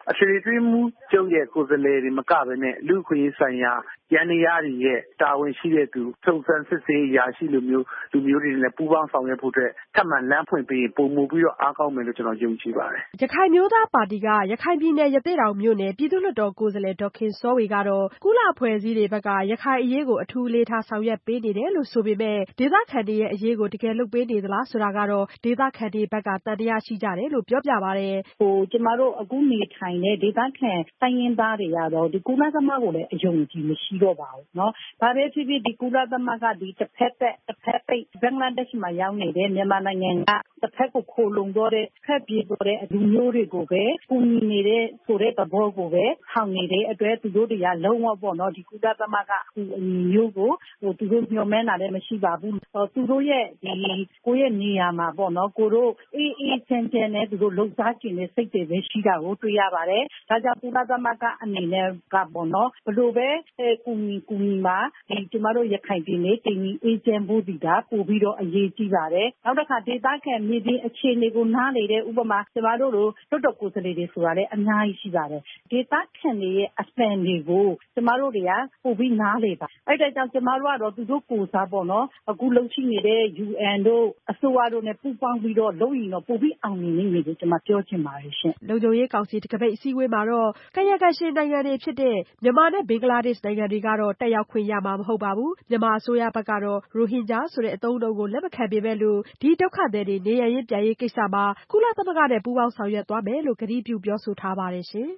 အထွေထွေမှုကျုပ်ရဲ့ကိုယ်စားလှယ်တွေမကဘဲနဲ့လူ့အခွင့်အရေးဆိုင်ရာရန်နေရတွေရဲ့တာဝန်ရှိတဲ့သူထုံစံစစ်ဆေးရာရှိလူမျိုးလူမျိုးတွေနဲ့ပူးပေါင်းဆောင်ရွက်ဖို့အတွက်ထပ်မံလမ်းဖွင့်ပေးပုံမှုပြီးတော့အားကောင်းမယ်လို့ကျွန်တော်ယုံကြည်ပါတယ်ရခိုင်မျိုးသားပါတီကရခိုင်ပြည်နယ်ရသေ့တောင်မြို့နယ်ပြည်သူ့လွှတ်တော်ကိုယ်စားလှယ်ဒေါက်ခင်စောဝေကတော့ကုလအဖွဲ့အစည်းတွေဘက်ကရခိုင်အရေးကိုအထူးအလေးထားဆောင်ရွက်ပေးနေတယ်လို့ဆိုပေမဲ့ဒေသခံတွေရဲ့အရေးကိုတကယ်လုပ်ပေးနေသလားဆိုတာကတော့ဒေသခံတွေဘက်ကသံတရားရှိကြတယ်လို့ပြောပြပါတယ်ဟိုကျမတို့အခုနေထိုင်တဲ့ဒေသခံတိုင်းရင်းသားတွေကတော့ဒီကုလသမဂ္ဂကိုလည်းအယုံကြည်မရှိတော့ပါဘူးเนาะဘာပဲဖြစ်ဖြစ်ဒီကုလသမဂ္ဂဒီတစ်ဖက်သက်တစ်ဖက်ပိတ်ဘင်္ဂလားဒေ့ရှ်မှာရောက်နေတဲ့မြန်မာနိုင်ငံကတစ်ဖက်ကိုခိုလုံတော့တဲ့ဖက်ပြေတော့တဲ့လူမျိုးတွေကိုပဲကူညီနေတဲ့ဆိုတဲ့သဘောကိုပဲထောင်နေတဲ့အတွက်သူတို့တွေကလုံးဝပေါ့နော်ဒီကုလသမဂ္ဂအညီမျိုးကိုဟိုသူတို့ညှို့မဲတာလည်းမရှိပါဘူးသူတို့ရဲ့ဒီကိုယ့်ရဲ့နေရာမှာပေါ့နော်ကိုတို့အေးအေးချမ်းချမ်းနဲ့သူတို့လှုပ်ရှားကျင်တဲ့စိတ်တွေပဲရှိတာကိုတွေ့ရပါတယ်ဒါကြောင့်ကုလသမဂ္ဂအနေနဲ့ကပေါ့နော်ဘလို့ပဲကူညီကူညီမှာဒီကျမတို့ရခိုင်ပြည်နယ်တင်ကြီးအေဂျင့်ဘူးဒီတာပို့ပြီးတော့အရေးကြီးပါတယ်နောက်တစ်ခါဒေသခံမြေပြင်အခြေအနေကိုနားလေတဲ့ဥပမာကျမတို့တို့လွတ်တော်ကိုယ်စားလှယ်တွေဆိုတာလည်းအများကြီးရှိပါတယ်ဒေသခံတွေရဲ့အစံတွေကိုကျမတို့တွေကပို့ပြီးနားလေပါအဲ့ဒါကြောင့်ကျမတို့ကတော့သူတို့ကိုယ်စားပေါ့နော်အခုလှုပ်ရှိနေတဲ့ ယူအန် တို့အစိုးရတို့နဲ့ပူးပေါင်းပြီးတော့လုပ်ရင်တော့ပို့ပြီးအောင်မြင်နေပြီလို့ကျမပြောချင်ပါတယ်ရှင်လုံခြုံရေးကောင်စီတကပိတ်အစည်းအဝေးမှာတော့ကရကရှင်နိုင်ငံတွေဖြစ်တဲ့မြန်မာနဲ့ဘင်္ဂလားဒေ့ရှ်နိုင်ငံတွေကတော့တက်ရောက်ခွင့်ရမှာမဟုတ်ပါဘူးမြန်မာအစိုးရဘက်ကတော့ရိုဟင်ဂျာဆိုတဲ့အသုံးအနှုန်းကိုလက်မခံပေမဲ့လို့ဒီဒုက္ခသည်တွေနေရရင်ပြန်ရေးကိစ္စမှာကုလသမဂ္ဂနဲ့ပူးပေါင်းဆောင်ရွက်သွားမယ်လို့ကတိပြုပြောဆိုထားပါတယ်ရှင်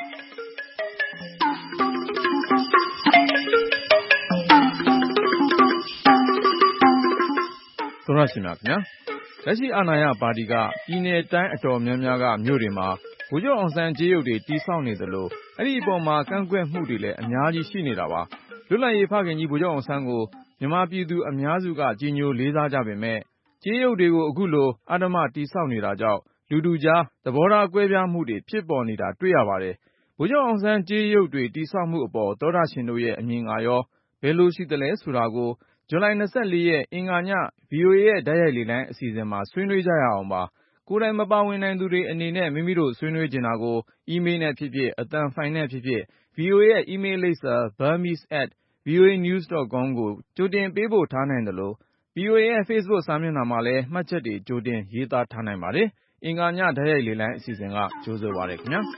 သောရရှိမြခင်ဗျာလက်ရှိအာဏာရပါတီကပြည်내တိုင်းအတော်များများကမြို့တွေမှာဗိုလ်ချုပ်အောင်ဆန်းကြေးရုပ်တွေတိဆောက်နေသလိုအဲ့ဒီအပေါ်မှာကန့်ကွက်မှုတွေလည်းအများကြီးရှိနေတာပါလွတ်လပ်ရေးဖခင်ကြီးဗိုလ်ချုပ်အောင်ဆန်းကိုမြန်မာပြည်သူအများစုကကြီးညိုလေးစားကြပေမဲ့ကြေးရုပ်တွေကိုအခုလိုအဓမ္မတိဆောက်နေတာကြောင့်လူထုကြားသဘောထားကွဲပြားမှုတွေဖြစ်ပေါ်နေတာတွေ့ရပါတယ်ဗိုလ်ချုပ်အောင်ဆန်းကြေးရုပ်တွေတိဆောက်မှုအပေါ်သောတာရှင်တို့ရဲ့အမြင်ကရောဘယ်လိုရှိသလဲဆိုတာကိုဇူလိုင်၂၄ရက်အင်္ဂါည ဗွီအိုအေ ရဲ့တိုက်ရိုက်လေလံအစီအစဉ်မှာဆွေးနွေးကြရအောင်ပါကိုယ်တိုင်မပါဝင်နိုင်သူတွေအနေနဲ့မိမိတို့ဆွေးနွေးချင်တာကိုအီးမေးလ်နဲ့ဖြစ်ဖြစ်အသံဖိုင်နဲ့ဖြစ်ဖြစ် ဗွီအိုအေ ရဲ့အီးမေးလ်လိပ်စာ burmese at voanews dot com ကိုကြိုတင်ပေးပို့ထားနိုင်သလို ဗွီအိုအေ ရဲ့ Facebook စာမျက်နှာမှာလည်းမှတ်ချက်တွေကြိုတင်ရေးသားထားနိုင်ပါတယ်အင်္ဂါညတိုက်ရိုက်လေလံအစီအစဉ်ကကြိုဆိုပါရစေခင်ဗျာ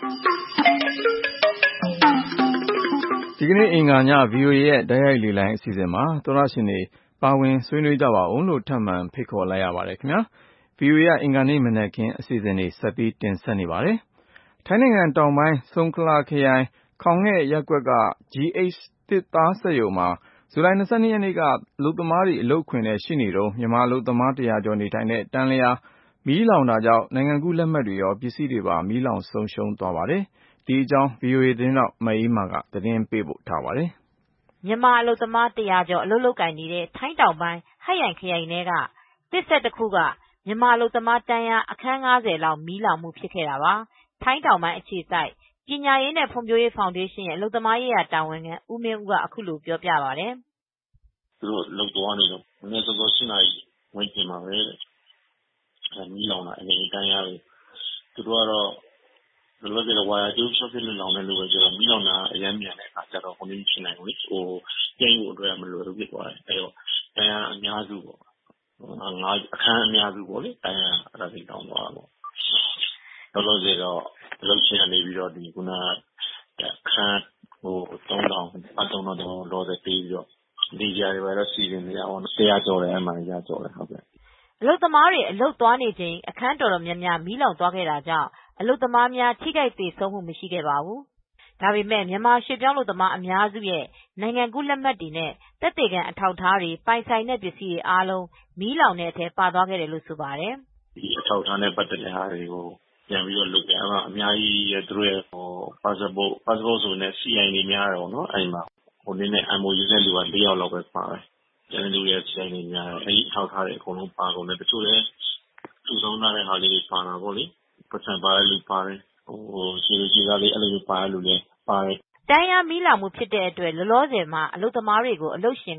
ဒီကနေ့အင်္ဂါည ဗွီအိုအေ ရဲ့တိုက်ရိုက်လေလံအစီအစဉ်မှာသောရရှင်တွေပါဝင်ဆွေးနွေးကြပါဦးလို့ထပ်မံဖိတ်ခေါ်လိုက်ရပါတယ်ခင်ဗျာ ဗွီအိုအေ ကအင်္ဂါနေ့မနက်ခင်းအစီအစဉ်တွေဆက်ပြီးတင်ဆက်နေပါတယ်ထိုင်းနိုင်ငံတောင်ပိုင်းဆုံခလာခရိုင်ခေါင်ငှဲ့ရပ်ကွက်က ဂျီ အိတ်ချ် သစ်သားစက်ရုံမှာဇူလိုင်၂၂ရက်နေ့ကအလုပ်သမားတွေအလုပ်ခွင်ထဲရှိနေတုန်းမြန်မာအလုပ်သမားတရာကျော်နေထိုင်တဲ့တန်းလျာမီးလောင်တာကြောင့်နိုင်ငံကူးလက်မှတ်တွေရောပစ္စည်းတွေပါမီးလောင်ဆုံးရှုံးသွားပါတယ်ဒီအကြောင်း ဗွီအိုအေ သတင်းထောက်မအေးမာကသတင်းပေးပို့ထားပါတယ်မြန်မာအလုပ်သမားတရာကျော်အလုပ်လုပ်ကိုင်နေတဲ့ထိုင်းတောင်ပိုင်းဟတ်ရိုင်ခရိုင်ထဲကသစ်စက်တစ်ခုကမြန်မာအလုပ်သမားတန်းလျာအခန်းငါးဆယ်လောက်မီးလောင်မှုဖြစ်ခဲ့တာပါထိုင်းတောင်ပိုင်းအခြေစိုက်ပညာရေးနဲ့ဖွံ့ဖြိုးရေးဖောင်ဒေးရှင်းရဲ့အလုပ်သမားရေးရာတာဝန်ခံဦးမင်းဦးကအခုလိုပြောပြပါတယ်သူတို့လုပ်သွားနေတော့နည်းစောစောရှင်းနာရီဝင်ပြင်ပါပဲမီးလောင်တာအနေနဲ့တန်းရတယ်သူတို့ကတော့လောလောဆယ်ဝါယာကျိုးရှော့ဖြစ်လို့လောင်တယ်လို့ပဲပြောတော့မီးလောင်တာအရင်မြန်တဲ့အခါကျတော့ကိုင်းဖြစ်နိုင်ဘူးလေဟိုပြန်ဖို့အတွက်မလွယ်ဘူးဖြစ်သွားတယ်အဲတော့တန်းရအများစုပေါ့ငါအခန်းအများစုပေါ့လေတန်းရအဲ့ဒါတွေတောင်းသွားတာပေါ့လောလောဆယ်တော့လုပ်ချင်နေပြီးတော့ဒီခုနအခန်းဟိုသုံးထောင်အသုံးတော့လောဆယ်ပေးပြီးတော့ဒီကြတွေပဲတော့စီစဉ်နေရအောင်တရားကြော်တယ်အမှန်တရားကြော်တယ်ဟုတ်ကဲ့အလုပ်သမားတွေအလုပ်သွားနေချိန်အခန်းတော်တော်များများမီးလောင်သွားခဲ့တာကြောင့်အလုပ်သမားများထိခိုက်ဒေဆုံးမှုမရှိခဲ့ပါဘူးဒါပေမဲ့မြန်မာရွှေပြောင်းလုပ်သမားအများစုရဲ့နိုင်ငံကူးလက်မှတ်တွေနဲ့သက်သေခံအထောက်အထားတွေပိုင်ဆိုင်တဲ့ပစ္စည်းတွေအားလုံးမီးလောင်တဲ့အထဲပါသွားခဲ့တယ်လို့ဆိုပါတယ်ဒီအထောက်အထားနဲ့ပတ်သက်တဲ့ဟာတွေကိုပြန်ပြီးတော့လုပ်ကြအဲ့မှာအများကြီးသူတို့ရဲ့ဟို passport passport ဆိုနေ စီ အိုင် တွေများတယ်ပေါ့နော်အဲ့မှာဟိုနည်းနဲ့ အမ် အို ယူ နဲ့လူက၄ယောက်လောက်ပဲပါတယ်ကျန်တဲ့လူရဲ့ စီ အိုင် တွေများတယ်အဲ့ဒီအထောက်အထားတွေအကုန်လုံးပါကုန်တယ်တချို့လည်းသူ့ဆုံးထားတဲ့ဟာလေးတွေပါတာပေါ့လေပတ်စံပါတဲ့လူပါတယ်ဟိုစီလူကြီးကလေးအဲ့လိုမျိုးပါတဲ့လူလည်းပါတယ်တန်းရမီးလောင်မှုဖြစ်တဲ့အတွက်လောလောဆယ်မှာအလုပ်သမားတွေကိုအလုပ်ရှင်က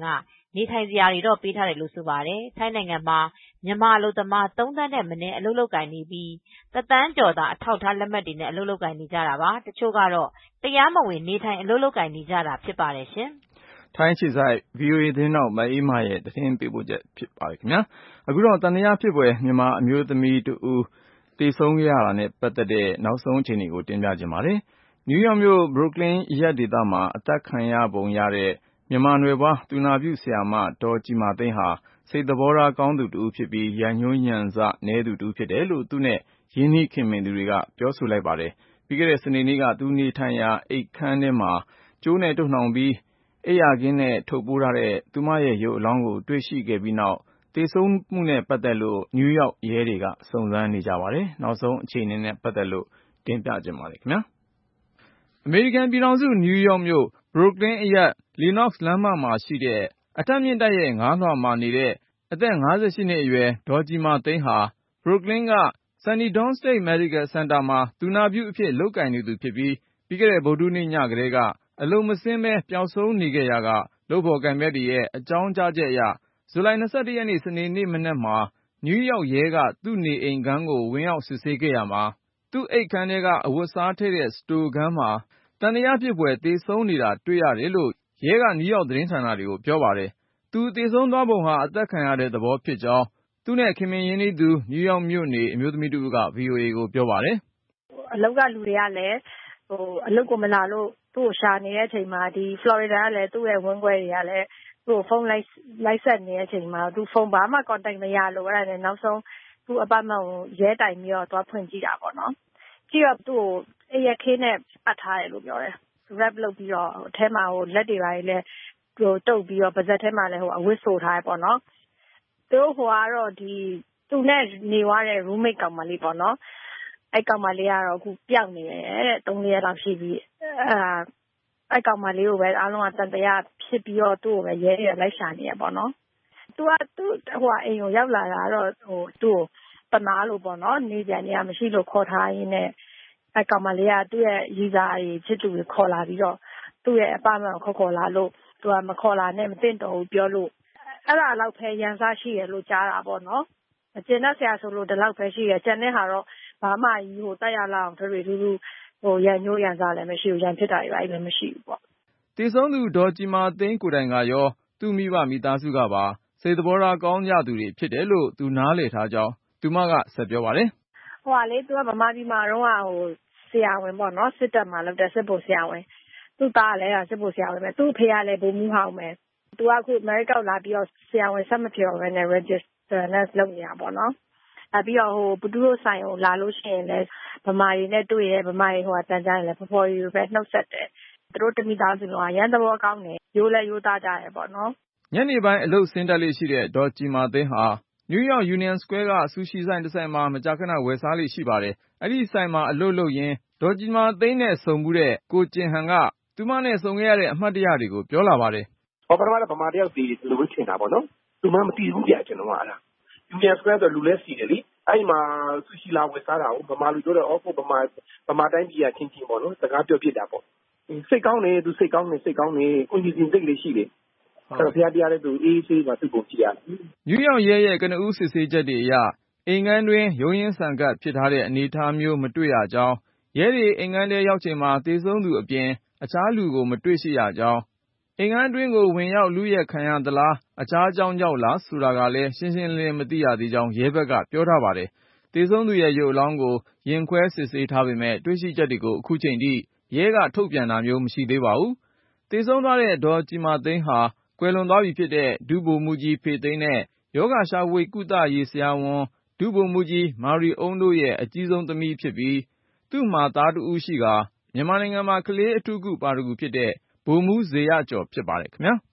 နေထိုင်စရာတွေတော့ပေးထားတယ်လို့ဆိုပါတယ်။ထိုင်းနိုင်ငံမှာမြန်မာအလုပ်သမားသုံးသန်းနဲ့မနည်းအလုပ်လုပ်ကိုင်နေပြီးတစ်သန်းကျော်သာအထောက်အထားလက်မှတ်တွေနဲ့အလုပ်လုပ်ကိုင်နေကြတာပါ။တချို့ကတော့တရားမဝင်နေထိုင်အလုပ်လုပ်ကိုင်နေကြတာဖြစ်ပါတယ်ရှင်။ထိုင်းအခြေစိုက် ဗွီအိုအေသတင်းထောက်မအေးမာရဲ့သတင်းပေးပို့ချက်ဖြစ်ပါတယ်ခင်ဗျာ။အခုတော့သံသယဖြစ်ဖွယ်မြန်မာအမျိုးသမီးတဦးသေဆုံးခဲ့ရတာနဲ့ပတ်သက်တဲ့နောက်ဆုံးအခြေအနေကိုတင်ပြချင်ပါတယ်။ နယူးယောက်မြို့ Brooklyn အရပ်ဒေသမှာအသတ်ခံရပုံရတဲ့မြန်မာနွယ်ဖွားသူနာပြုဆရာမဒေါ်ကြည်မာသိန်းဟာစိတ်သဘောထားကောင်းသူတဦးဖြစ်ပြီးရန်ငြိုးရန်စနည်းသူတဦးဖြစ်တယ်လို့သူနဲ့ရင်းနှီးခင်မင်သူတွေကပြောဆိုလိုက်ပါတယ်။ ပြီးခဲ့တဲ့စနေနေ့ကသူနေထိုင်ရာအိပ်ခန်းထဲမှာကြိုးနဲ့တုပ်နှောင်ပြီးအိပ်ယာခင်းနဲ့ထုတ်ပိုးထားတဲ့သူမရဲ့ရုပ်အလောင်းကိုတွေ့ရှိခဲ့ပြီးနောက်သေဆုံးမှုနဲ့ပတ်သက်လို့နယူးယောက်ရဲတွေကစုံစမ်းနေကြပါတယ်။နောက်ဆုံးအခြေအနေနဲ့ပတ်သက်လို့တင်ပြချင်ပါတယ်ခင်ဗျာ။အမေရိကန်ပြည်ထောင်စုနယူးယောက်မြို့ Brooklyn အရပ် Lenox လမ်းမမှာရှိတဲ့အထပ်မြင့်တိုက်ရဲ့ငါးလွှာမှာနေတဲ့အသက်၅၈နှစ်အရွယ်ဒေါ်ကြည်မာသိန်းဟာ Brooklyn က Sunny Down State Medical Center မှာသူနာပြုအဖြစ်လုပ်ကိုင်နေသူဖြစ်ပြီးပြီးခဲ့တဲ့ဗုဒ္ဓဟူးနေ့ညကတည်းကအလုပ်မဆင်းဘဲပျောက်ဆုံးနေခဲ့ရာကလုပ်ဖော်ကိုင်ဖက်တွေရဲ့အကြောင်းကြားချက်အရဇူလိုင်၂၁ရက်နေ့စနေနေ့မနက်မှာနယူးယောက်ရဲကသူ့နေအိမ်ခန်းကိုဝင်ရောက်စစ်ဆေးခဲ့ရာမှာသူ့အိပ်ခန်းထဲကအဝတ်စားထည့်တဲ့စတိုခန်းမှာသံသယဖြစ်ဖွယ်သေဆုံးနေတာတွေ့ရတယ်လို့ရဲကနယူးယောက်သတင်းဌာနတွေကိုပြောပါတယ်။သူသေဆုံးသွားပုံဟာအသတ်ခံရတဲ့သဘောဖြစ်ကြောင်းသူနဲ့ခင်မင်ရင်းနှီးသူနယူးယောက်မြို့နေအမျိုးသမီးတဦးက ဗွီအိုအေကိုပြောပါတယ်။“အလုပ်ကလူတွေကလည်းအလုပ်ကိုမလာလို့သူ့ကိုရှာနေတဲ့အချိန်မှာဒီဖလော်ရီဒါကလည်းသူ့ရဲ့ဝန်းခွဲတွေကလည်းသူ့ကိုဖုန်းလိုက်ဆက်နေတဲ့အချိန်မှာသူဖုန်းဘာမှ contact မရလို့အဲ့ဒါနဲ့နောက်ဆုံးသူ့ apartment ကိုရဲတိုင်ပြီးတော့သွားဖွင့်ကြည့်တာပေါ့နော်။ကြည့်တော့သူ့ကိုအိပ်ယာခင်းနဲ့ပတ်ထားတယ်လို့ပြောတယ်။ wrap လုပ်ပြီးတော့အထဲမှာလက်တွေပါလည်းတုပ်ပြီးတော့ပါးစပ်ထဲမှာလည်းအဝတ်ဆိုထားတယ်ပေါ့နော်။သူတို့ဟိုကတော့ဒီသူနဲ့နေသွားတဲ့ roommate ကောင်မလေးပေါ့နော်။အဲ့ကောင်မလေးကတော့အခုပျောက်နေတယ်တဲ့သုံးရက်လောက်ရှိပြီ။အဲ့အဲ့ကောင်မလေးကိုပဲအားလုံးကတန်တရားဖြစ်ပြီးတော့သူ့ကိုပဲရဲရဲလိုက်ရှာနေရပေါ့နော်။သူကသူ့ဟိုအိမ်ကိုရောက်လာတာတော့ဟိုသူ့ကိုပနာလို့ပေါ့နော်။နေပြန်နေရမရှိလို့ခေါ်ထားရင်းနဲ့အဲ့ကောင်မလေးကသူ့ရဲ့ရီစာတွေချစ်သူတွေခေါ်လာပြီးတော့သူ့ရဲ့အပမကိုခေါ်ခေါ်လာလို့သူကမခေါ်လာနဲ့မသိတော့ဘူးပြောလို့အဲ့ဒါတော့ဖဲရန်စားရှိရလို့ကြားတာပေါ့နော်။အကျဉ်းဆရာဆိုလို့ဒီလောက်ပဲရှိရကျန်တဲ့ဟာတော့ဘာမှကြီးဟိုတက်ရလောက်အောင်တွေတူတူဟိုရန်ညိုးရန်စားလည်းမရှိဘူးရန်ဖြစ်တာတွေလည်းမရှိဘူးပေါ့။သေဆုံးသူဒေါ်ကြည်မာသိန်းကိုယ်တိုင်ကရောသူ့မိဘမိသားစုကပါစိတ်သဘောထားကောင်းကြသူတွေဖြစ်တယ်လို့သူနားလည်ထားကြောင်းသူမကဆက်ပြောပါတယ်။ဟိုကလေသူကဗမာပြည်မှာတော့ဟိုဆရာဝန်ပေါ့နော်စစ်တပ်မှာလုပ်တဲ့စစ်ဗိုလ်ဆရာဝန်သူ့သားလည်းစစ်ဗိုလ်ဆရာဝန်ပဲသူ့ဖေကလည်းဗိုလ်မှူးဟောင်းပဲသူကအခုအမေရိကန်လာပြီးတော့ဆရာဝန်ဆက်မဖြစ်တော့ဘဲနဲ့ register nurse လုပ်နေတာပေါ့နော်။အဲပြီးတော့ဟိုဘသူတို့ဆိုင်ကိုလာလို့ရှိရင်လည်းဗမာတွေနဲ့တွေ့ရဲဗမာတွေဟိုကတန်ကြရင်လည်းဖော်ဖော်ရီပဲနှုတ်ဆက်တယ်သူတို့တမိသားစုလုံးကရန်သဘောကောင်းတယ်ရိုးလဲရိုးသားကြတယ်ပေါ့နော်။ညနေပိုင်းအလုပ်ဆင်းတက်လေးရှိတဲ့ဒေါ်ကြည်မာသိန်းဟာနယူးယောက် Union Square ကဆူရှီဆိုင်တစ်ဆိုင်မှာမကြာခဏဝယ်စားလေးရှိပါတယ်။အဲ့ဒီဆိုင်မှာအလုပ်လုပ်ရင်းဒေါ်ကြည်မာသိန်းနဲ့ဆုံမှုတဲ့ကိုကျင်ဟန်ကသူမနဲ့ဆုံခဲ့ရတဲ့အမှတ်တရတွေကိုပြောလာပါတယ်။ဟောပထမတော့ဗမာတယောက်တည်တယ်လို့ထင်တာပေါ့နော်။သူမှမတည်ဘူးကြာကျွန်တော်ကအဲ့ဒါ။ Union Square ဆိုလူလဲစီတယ်လေ။အဲ့မှာဆူရှီလာဝယ်စားတာကိုဗမာလူတို့တော့အော်ကိုဗမာဗမာတိုင်းပြည်ကချင်းချင်းပေါ့နော်။စကားပြောပြတာပေါ့။စိတ်ကောင်းတယ်သူစိတ်ကောင်းတယ်စိတ်ကောင်းတယ်ကိုကြီးစင်စိတ်လေးရှိတယ်။အဲ့တော့ဖျားတရားတဲ့သူအေးဆေးပါသူ့ကိုကြည့်ရတယ်။နယူးယောက်ရဲရဲ့ကနဦးစစ်ဆေးချက်တွေအရအိမ်ခန်းတွင်ရုံးရင်းဆန်ကပ်ဖြစ်ထားတဲ့အနေအထားမျိုးမတွေ့ရကြောင်းရဲတွေအိမ်ခန်းထဲရောက်ချိန်မှာသေဆုံးသူအပြင်အခြားလူကိုမတွေ့ရှိရကြောင်းအိမ်ခန်းတွင်းကိုဝင်ရောက်လူရဲခံရသလားအခြားကြောင်းကြောင့်လားဆိုတာကလည်းရှင်းရှင်းလင်းလင်းမသိရသေးကြောင်းရဲဘက်ကပြောထားပါတယ်။သေဆုံးသူရဲ့ရုပ်အလောင်းကိုရင်ခွဲစစ်ဆေးထားပေမဲ့တွေ့ရှိချက်တွေကိုအခုချိန်ထိရဲကထုတ်ပြန်တာမျိုးမရှိသေးပါဘူး။သေဆုံးသွားတဲ့ဒေါ်ကြည်မာသိန်းဟာကွယ်လွန်သွားပြီဖြစ်တဲ့ဒုဗိုလ်မှူးကြီးဖေသိန်းနဲ့ယောဂရှာဖွေကုသရေးဆရာဝန်ဒုဗိုလ်မှူးကြီးမာရီအုန်းတို့ရဲ့အကြီးဆုံးသမီးဖြစ်ပြီးသူ့မှာသားတဦးရှိကာမြန်မာနိုင်ငံမှာကလေးအထူးကုပါရဂူဖြစ်တဲ့ဗိုလ်မှူးဇေယျကျော်ဖြစ်ပါတယ်ခင်ဗျာ။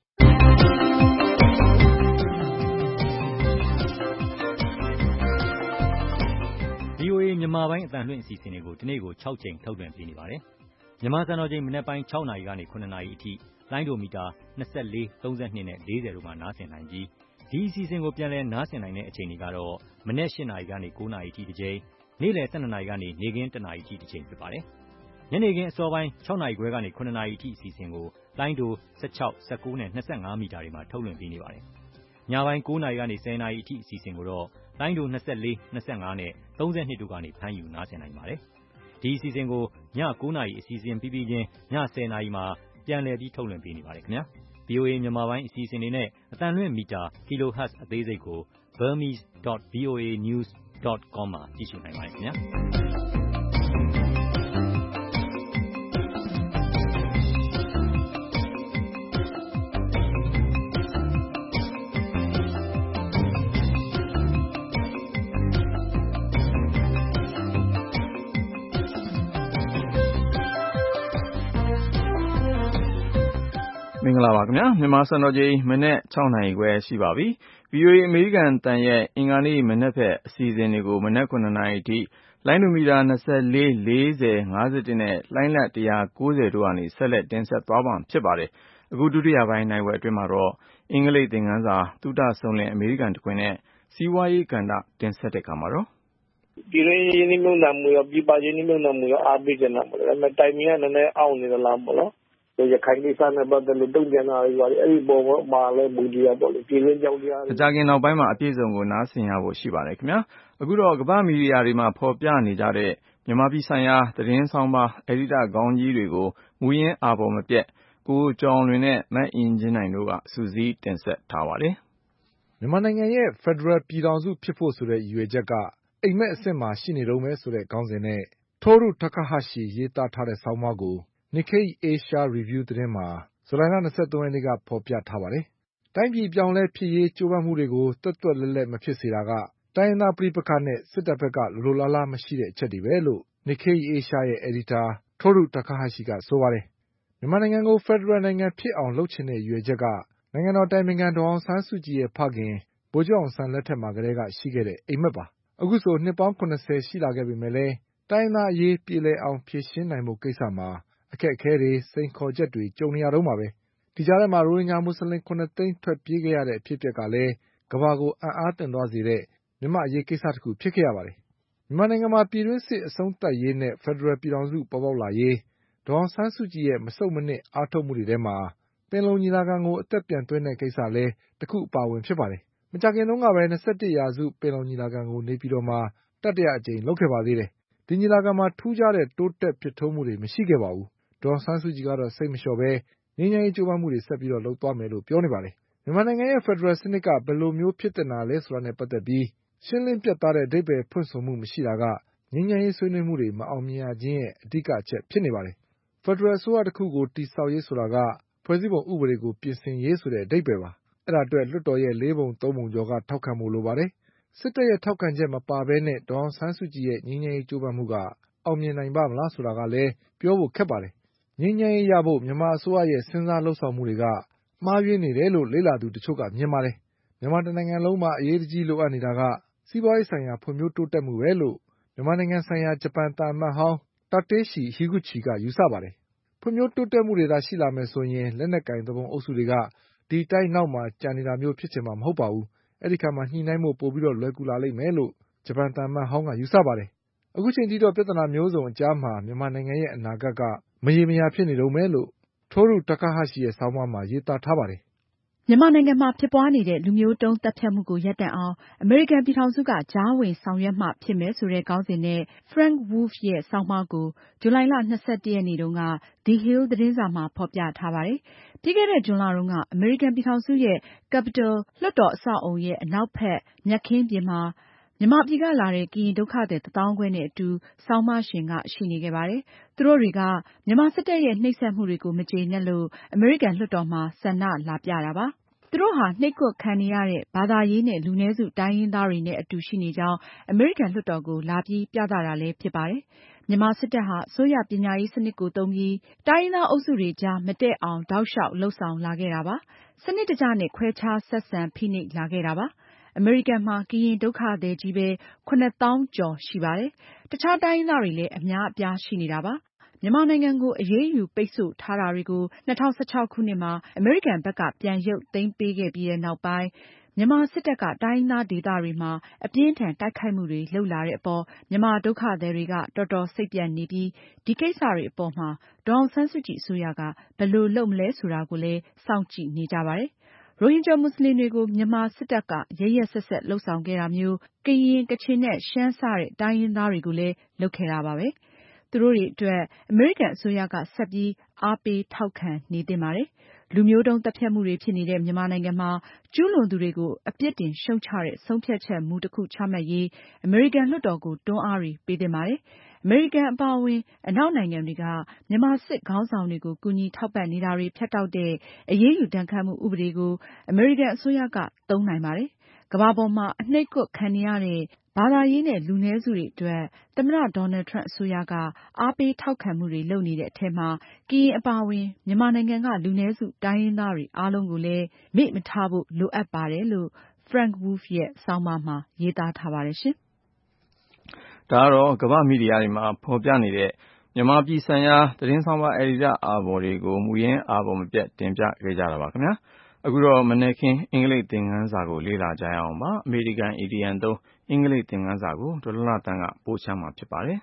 ဗွီအိုအေ မြန်မာပိုင်းအသံလွှင့်အစီအစဉ်တွေကိုဒီနေ့ကို၆ကြိမ်ထုတ်လွှင့်ပေးနေပါတယ်။မြန်မာစံတော်ချိန်မနက်ပိုင်း၆နာရီကနေ၇နာရီအထိလိုင်းဒိုမီတာ၂၄ ၃၂နဲ့၄၀တို့မှာနားဆင်နိုင်ပြီးဒီအစီအစဉ်ကိုပြန်လည်နားဆင်နိုင်တဲ့အချိန်တွေကတော့မနက်၈နာရီကနေ၉နာရီအထိတစ်ကြိမ်နေ့လယ်၁၂နာရီကနေနေ့ခင်း၁နာရီအထိတစ်ကြိမ်ဖြစ်ပါတယ်။ညနေခင်းအစောပိုင်း၆နာရီခွဲကနေ၇နာရီအထိအစီအစဉ်ကိုလိုင်းတို၁၆ ၁၉နဲ့၂၅မီတာတွေမှာထုတ်လွှင့်ပေးနေပါတယ်။ညပိုင်း၉နာရီကနေ၁၀နာရီအထိအစီအစဉ်ကိုတော့လိုင်းတို၂၄ ၂၅နဲ့၃၂တို့ကနေဖမ်းယူနားဆင်နိုင်ပါတယ်။ဒီအစီအစဉ်ကိုည၉နာရီအစီအစဉ်ပြီးပြီးချင်းည၁၀နာရီမှာပြန်လည်ပြီးထုတ်လွှင့်ပေးနေပါတယ်ခင်ဗျာ။ ဗွီအိုအေ မြန်မာပိုင်းအစီအစဉ်တွေနဲ့အသံလွှင့်မီတာ Kilohertz အသေးစိတ်ကို burmese dot voa news dot com မှာကြည့်ရှုနိုင်ပါတယ်ခင်ဗျာ။မင်္ဂလာပါခင်ဗျာမြန်မာစံတော်ချိန်မနေ့၆နာရီခွဲရှိပါပြီ။ ဗွီအိုအေအမေရိကန်တန်ရဲ့အင်္ဂါနေ့မနေ့ဖက်အစီအစဉ်တွေကိုမနေ့၇နာရီအထိလိုင်းဒိုမီတာ၂၄ ၄၀ ၅၁နဲ့လိုင်းလတ်၁၉၀တို့ကနေဆက်လက်တင်ဆက်သွားမှာဖြစ်ပါတယ်။အခုဒုတိယပိုင်းနိုင်ဝက်အတွင်းမှာတော့အင်္ဂလိပ်သင်ခန်းစာသုတဆုံလင်အမေရိကန်တခွင်နဲ့စီးပွားရေးကဏ္ဍတင်ဆက်တဲ့အခါမှာတော့ပြည်ရင်းရင်းနှီးမြှုပ်နှံမှုရောပြည်ပရင်းနှီးမြှုပ်နှံမှုရောအားပေးကြတာပေါ့လေဒါပေမဲ့တိုင်မင်ကနည်းနည်းအောင့်နေသလားပေါ့နော်ရခိုင်ကိစ္စနဲ့ပတ်သက်လို့တုံ့ပြန်တာတွေပါအဲ့ဒီပုံမှာလည်းမူတည်ရပေါ့လေပြည်ရင်းကြောင်းတရားအကြခင်နောက်ပိုင်းမှာအပြည့်စုံကိုနားဆင်ရဖို့ရှိပါတယ်ခင်ဗျာအခုတော့ကမ္ဘာမီဒီယာတွေမှာဖော်ပြနေကြတဲ့မြန်မာပြည်ဆိုင်ရာသတင်းဆောင်ပါအယ်ဒီတာခေါင်းကြီးတွေကိုမူရင်းအာဘော်မပြတ်ကိုကျော်လွင်နဲ့မအင်ကြင်းနိုင်တို့ကစူးစီးတင်ဆက်ထားပါတယ်မြန်မာနိုင်ငံရဲ့ဖက်ဒရယ်ပြည်ထောင်စုဖြစ်ဖို့ဆိုတဲ့ရည်ရွယ်ချက်ကအိမ်မက်အဆင့်မှာရှိနေတော့မယ်ဆိုတဲ့ခေါင်းစဉ်နဲ့ Toru Takahashi ရေးသားထားတဲ့ဆောင်းပါးကို Nikkei Asia Review သတင်းမှာဇူလိုင်လ၂၃ရက်နေ့ကဖော်ပြထားပါတယ်။တိုင်းပြည်ပြောင်းလဲဖြစ်ရေးကြိုးပမ်းမှုတွေကိုသွက်သွက်လက်လက်မဖြစ်စေတာကတိုင်းရင်းသားပဋိပက္ခနဲ့စစ်တပ်ဘက်ကလိုလိုလားလားမရှိတဲ့အချက်တွေပဲလို့ Nikkei Asia ရဲ့အယ်ဒီတာ Toru Takahashi ကဆိုပါတယ်။မြန်မာနိုင်ငံကိုဖက်ဒရယ်နိုင်ငံဖြစ်အောင်လုပ်ချင်တဲ့ရည်ရွယ်ချက်ကနိုင်ငံတော်တိုင်ပင်ခံဒေါ်အောင်ဆန်းစုကြည်ရဲ့ဖခင်ဗိုလ်ချုပ်အောင်ဆန်းလက်ထက်မှာကတည်းကရှိခဲ့တဲ့အိမ်မက်ပါ။အခုဆိုနှစ်ပေါင်း၇၀ရှိလာခဲ့ပေမဲ့လည်းတိုင်းသားအရေးပြေလည်အောင်ဖြေရှင်းနိုင်ဖို့ကိစ္စမှာအခက်အခဲတွေစိန်ခေါ်ချက်တွေကြုံနေရတော့မှာပဲဒီကြားထဲမှာရိုဟင်ဂျာမွတ်စလင်ခုနှစ်သိန်းထွက်ပြေးခဲ့ရတဲ့အဖြစ်အပျက်ကလည်းကမ္ဘာကိုအံ့အားသင့်သွားစေတဲ့မြန်မာအရေးကိစ္စတစ်ခုဖြစ်ခဲ့ရပါတယ်မြန်မာနိုင်ငံမှာပြည်တွင်းစစ်အဆုံးသတ်ရေးနဲ့ဖက်ဒရယ်ပြည်ထောင်စုပေါ်ပေါက်လာရေးဒေါ်အောင်ဆန်းစုကြည်ရဲ့မဆုတ်မနစ်အားထုတ်မှုတွေထဲမှာပင်လုံညီလာခံကိုအသက်ပြန်သွင်းတဲ့ကိစ္စလည်းတစ်ခုအပါအဝင်ဖြစ်ပါတယ်မကြာခင်တုန်းကပဲ၂၁ရာစုပင်လုံညီလာခံကိုနေပြည်တော်မှာတတိယအကြိမ်လုပ်ခဲ့ပါသေးတယ်ဒီညီလာခံမှာထူးခြားတဲ့တိုးတက်ဖြစ်ထွန်းမှုတွေမရှိခဲ့ပါဘူးဒေါ်အောင်ဆန်းစုကြည်ကတော့စိတ်မလျှော့ပဲငြိမ်းချမ်းရေးကြိုးပမ်းမှုတွေဆက်ပြီးလုပ်သွားမယ်လို့ပြောနေပါတယ်မြန်မာနိုင်ငံရဲ့ဖက်ဒရယ်စနစ်ကဘယ်လိုမျိုးဖြစ်တင်တာလဲဆိုတာနဲ့ပတ်သက်ပြီးရှင်းလင်းပြတ်သားတဲ့အဓိပ္ပာယ်ဖွင့်ဆိုမှုမရှိတာကငြိမ်းချမ်းရေးဆွေးနွေးမှုတွေမအောင်မြင်ရခြင်းရဲ့အဓိကအချက်ဖြစ်နေပါတယ်ဖက်ဒရယ်အစိုးရတစ်ခုကိုတည်ဆောက်ရေးဆိုတာကဖွဲ့စည်းပုံဥပဒေကိုပြင်ဆင်ရေးဆိုတဲ့အဓိပ္ပာယ်ပါအဲ့ဒါအတွက်လွှတ်တော်ရဲ့လေးပုံသုံးပုံကျော်ကထောက်ခံဖို့လိုပါတယ်စစ်တပ်ရဲ့ထောက်ခံချက်မပါဘဲနဲ့ဒေါ်အောင်ဆန်းစုကြည်ရဲ့ငြိမ်းချမ်းရေးကြိုးပမ်းမှုကအောင်မြင်နိုင်ပါမလားဆိုတာကလည်းပြောဖို့ခက်ပါတယ်ငြိမ်းချမ်းရေးရဖို့မြန်မာအစိုးရရဲ့စဉ်းစားလှုပ်ဆောင်မှုတွေကမှားယွင်းနေတယ်လို့လေ့လာသူတချို့ကမြင်ပါတယ်မြန်မာတနိုင်ငံလုံးမှာအရေးကြီးလိုအပ်နေတာကစီးပွားရေးဆိုင်ရာဖွံ့ဖြိုးတိုးတက်မှုပဲလို့မြန်မာနိုင်ငံဆိုင်ရာဂျပန်သံအမတ်ဟောင်း Takeshi Higuchi ကယူဆပါတယ်ဖွံ့ဖြိုးတိုးတက်မှုတွေသာရှိလာမယ်ဆိုရင်လက်နက်ကိုင်သူပုန်အုပ်စုတွေကဒီတိုင်းနောက်မှာကြံနေတာမျိုးဖြစ်ချင်မှာမဟုတ်ပါဘူးအဲ့ဒီခါမှာညှိနှိုင်းဖို့ပိုပြီးတော့လွယ်ကူလာလိမ့်မယ်လို့ဂျပန်သံအမတ်ဟောင်းကယူဆပါတယ်အခုချိန်ထိတော့ပြဿနာမျိုးစုံအကြားမှာမြန်မာနိုင်ငံရဲ့အနာဂတ်ကမရေမရာဖြစ်နေတုန်းပဲလို့ Toru Takahashi ရဲ့ဆောင်းပါးမှာရေးသားထားပါတယ်မြန်မာနိုင်ငံမှာဖြစ်ပွားနေတဲ့လူမျိုးတုန်းသတ်ဖြတ်မှုကိုရပ်တန့်အောင်အမေရိကန်ပြည်ထောင်စုကကြားဝင်ဆောင်ရွက်မှဖြစ်မယ်ဆိုတဲ့ခေါင်းစဉ်နဲ့ Frank Wolf ရဲ့ဆောင်းပါးကိုဇူလိုင်လ၂၁ရက်နေ့တုန်းက The Hill သတင်းစာမှာဖော်ပြထားပါတယ်။ပြီးခဲ့တဲ့ဇွန်လတုန်းကအမေရိကန်ပြည်ထောင်စုရဲ့ Capitol လွှတ်တော်အဆောက်အအုံရဲ့အနောက်ဘက်မြက်ခင်းပြင်မှာမြန်မာပြည်ကလာတဲ့ကရင်ဒုက္ခသည်တစ်သောင်းခွဲနဲ့အတူဆောင်းပါးရှင်ကရှိနေခဲ့ပါတယ်။သူတို့တွေကမြန်မာစစ်တပ်ရဲ့နှိပ်စက်မှုတွေကိုမကျေနပ်လို့အမေရိကန်လွှတ်တော်မှာဆန္ဒလာပြတာပါ။သူတို့ဟာနှိပ်ကွပ်ခံနေရတဲ့ဘာသာရေးနဲ့လူနည်းစုတိုင်းရင်းသားတွေနဲ့အတူရှိနေကြောင်းအမေရိကန်လွှတ်တော်ကိုလာပြီးပြသတာလည်းဖြစ်ပါတယ်။မြန်မာစစ်တပ်ဟာအစိုးရပညာရေးစနစ်ကိုသုံးပြီးတိုင်းရင်းသားအုပ်စုတွေကြားမတည့်အောင်တောက်လျှောက်လုပ်ဆောင်လာခဲ့တာပါ။စနစ်တကျနဲ့ခွဲခြားဆက်ဆံဖိနှိပ်လာခဲ့တာပါ။အမေရိကန်မှာကရင်ဒုက္ခသည်ကြီးပဲခုနှစ်သောင်းကျော်ရှိပါတယ်။တခြားတိုင်းရင်းသားတွေလည်းအများအပြားရှိနေတာပါ။မြန်မာနိုင်ငံကိုအရေးယူပိတ်ဆို့ထားတာတွေကို၂၀၁၆ခုနှစ်မှာအမေရိကန်ဘက်ကပြန်ရုပ်သိမ်းပေးခဲ့ပြီးတဲ့နောက်ပိုင်းမြန်မာစစ်တပ်ကတိုင်းရင်းသားဒေသတွေမှာအပြင်းထန်တိုက်ခိုက်မှုတွေလုပ်လာတဲ့အပေါ်မြန်မာဒုက္ခသည်တွေကတော်တော်စိတ်ပြတ်နေပြီးဒီကိစ္စတွေအပေါ်မှာဒေါ်အောင်ဆန်းစုကြည်အစိုးရကဘယ်လိုလုပ်မလဲဆိုတာကိုလည်းစောင့်ကြည့်နေကြပါတယ်။ရိုဟင်ဂျာမွတ်စလင်တွေကိုမြန်မာစစ်တပ်ကရက်ရက်စက်စက်လှုပ်ဆောင်ခဲ့တာမျိုးကရင်ကချင်နဲ့ရှမ်းစတဲ့တိုင်းရင်းသားတွေကိုလည်းလုပ်ခဲ့တာပါပဲ။သူတို့တွေအတွက်အမေရိကန်အစိုးရကဆက်ပြီးအားပေးထောက်ခံနေသင့်ပါတယ်။လူမျိုးတုံးသတ်ဖြတ်မှုတွေဖြစ်နေတဲ့မြန်မာနိုင်ငံမှာကျူးလွန်သူတွေကိုအပြစ်တင်ရှုံချတဲ့ဆုံးဖြတ်ချက်မူတစ်ခုချမှတ်ရေးအမေရိကန်လွှတ်တော်ကိုတွန်းအားတွေပေးသင့်ပါတယ်။အမေရိကန်အပါအဝင်အနောက်နိုင်ငံတွေကမြန်မာစစ်ခေါင်းဆောင်တွေကိုကူညီထောက်ပံ့နေတာတွေဖြတ်တောက်တဲ့အရေးယူဒဏ်ခတ်မှုဥပဒေကိုအမေရိကန်အစိုးရကသုံးနိုင်ပါတယ်။ကမ္ဘာပေါ်မှာအနှိပ်ကွပ်ခံနေရတဲ့ဘာသာရေးနဲ့လူနည်းစုတွေအတွက်သမ္မတဒေါ်နယ်ထရန့်အစိုးရကအားပေးထောက်ခံမှုတွေလုပ်နေတဲ့အထက်မှာကရင်အပါအဝင်မြန်မာနိုင်ငံကလူနည်းစုတိုင်းရင်းသားတွေအားလုံးကိုလည်းမေ့မထားဖို့လိုအပ်ပါတယ်လို့ Frank Wolf ရဲ့ဆောင်းပါးမှာရေးသားထားပါတယ်ရှင်။ဒါကတော့ကမ္ဘာမီဒီယာတွေမှာဖော်ပြနေတဲ့မြန်မာပြည်ဆိုင်ရာသတင်းဆောင်ပါအယ်ဒီတာအာဘော်တွေကိုမူရင်းအာဘော်မပြတ်တင်ပြခဲ့ကြတာပါခင်ဗျာ။အခုတော့မနေ့ခင်အင်္ဂလိပ်သင်ခန်းစာကိုလေ့လာကြရအောင်ပါအမေရိကန်အီဒီယံသုံးအင်္ဂလိပ်သင်ခန်းစာကိုဒေါ်လလတန်းကပို့ချမှာဖြစ်ပါတယ်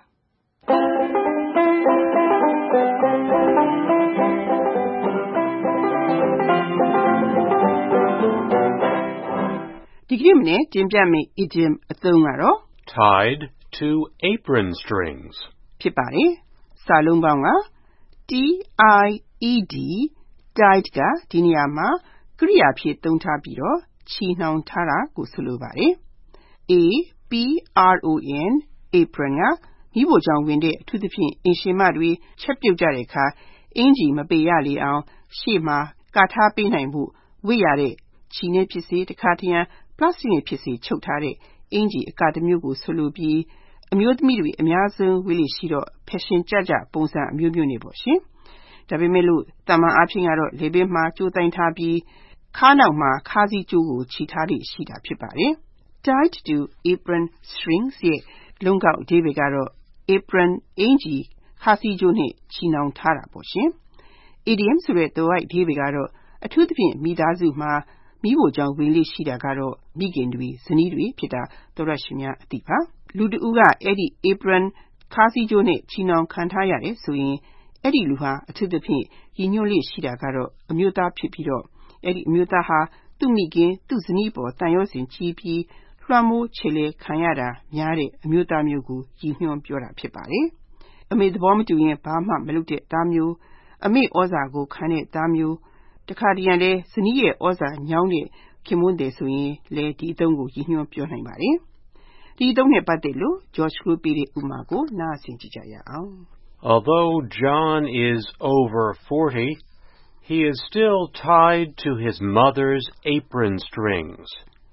ဒီကနေ့မနေ့တင်ပြမယ့် idiom အသုံးကတော့ tied to apron strings ဖြစ်ပါတယ်စာလုံးပေါင်းက T I E D tied ကဒီနေရာမှာကရိယာဖြစ်သုံးထားပြီးတော့ချီနှောင်ထားတာကိုဆိုလိုပါတယ် A P R O N apron ကမိဖို့ကြောင့်ဝင်တဲ့အထူးသဖြင့်အင်ရှင်မတွေချက်ပြုတ်ကြတဲ့အခါအင်ကြီးမပေရလေအောင်ရှေ့မှာကာထားပေးနိုင်ဖို့ဝိရတဲ့ချီနဲ့ဖြစ်စေတစ်ခါတရံပလတ်စတစ်နဲ့ဖြစ်စေချုပ်ထားတဲ့အင်ကြီးအကာတစ်မျိုးကိုဆိုလိုပြီးအမျိုးသမီးတွေအများဆုံးဝေးလေရှိတော့ fashion ကြကြပုံစံအမျိုးမျိုးနေပေါ့ရှင်ဒါပေမဲ့လို့တာမန်အားဖြင့်ကတော့လေဘင်းမှာကြိုးတိုင်းထားပြီးခါးနောက်မှာခါးစည်းကြိုးကိုချီထားလိရှိတာဖြစ်ပါတယ် Tied to apron strings ရဲ့လုံးကောက်အဓိပ္ပာယ်ကတော့ apron အင်ကြီးခါးစည်းကြိုးနဲ့ချီနှောင်ထားတာပေါ့ရှင် Idiom ဆိုတဲ့သွယ်ဝိုက်အဓိပ္ပာယ်ကတော့အထူးသဖြင့်မိသားစုမှာမိဖို့ကြောင့်ဝင်လေရှိတာကတော့မိခင်တွေဇနီးတွေဖြစ်တာတော်ရရှိများအသိပါလူတဦးကအဲ့ဒီ apron ခါးစည်းကြိုးနဲ့ချီနှောင်ခံထားရတယ်ဆိုရင်အဲ့ဒီလူဟာအထူးသဖြင့်ရည်ညွှန်းလေးရှိတာကတော့အမျိုးသားဖြစ်ပြီးတော့အဲ့ဒီအမျိုးသားဟာသူ့မိခင်သူ့ဇနီးပေါ်တန်ရောစင်ကြီးပြီးလွှမ်းမိုးချေလေခံရတာများတဲ့အမျိုးသားမျိုးကိုရည်ညွှန်းပြောတာဖြစ်ပါတယ်အမေသဘောမတူရင်ဘာမှမလုပ်တဲ့သားမျိုးအမေဩဇာကိုခံတဲ့သားမျိုးတခါတရံလဲဇနီးရဲ့ဩဇာညောင်းတဲ့ခင်မွန်းတယ်ဆိုရင်လေဒီအသုံးကိုရည်ညွှန်းပြောနိုင်ပါတယ်ဒီအသုံးနဲ့ပတ်သက်လို့ George ကိုပေးတဲ့ဥပမာကိုနားဆင်ကြည့်ကြရအောင် Although John is over forty, he is still tied to his mother's apron strings.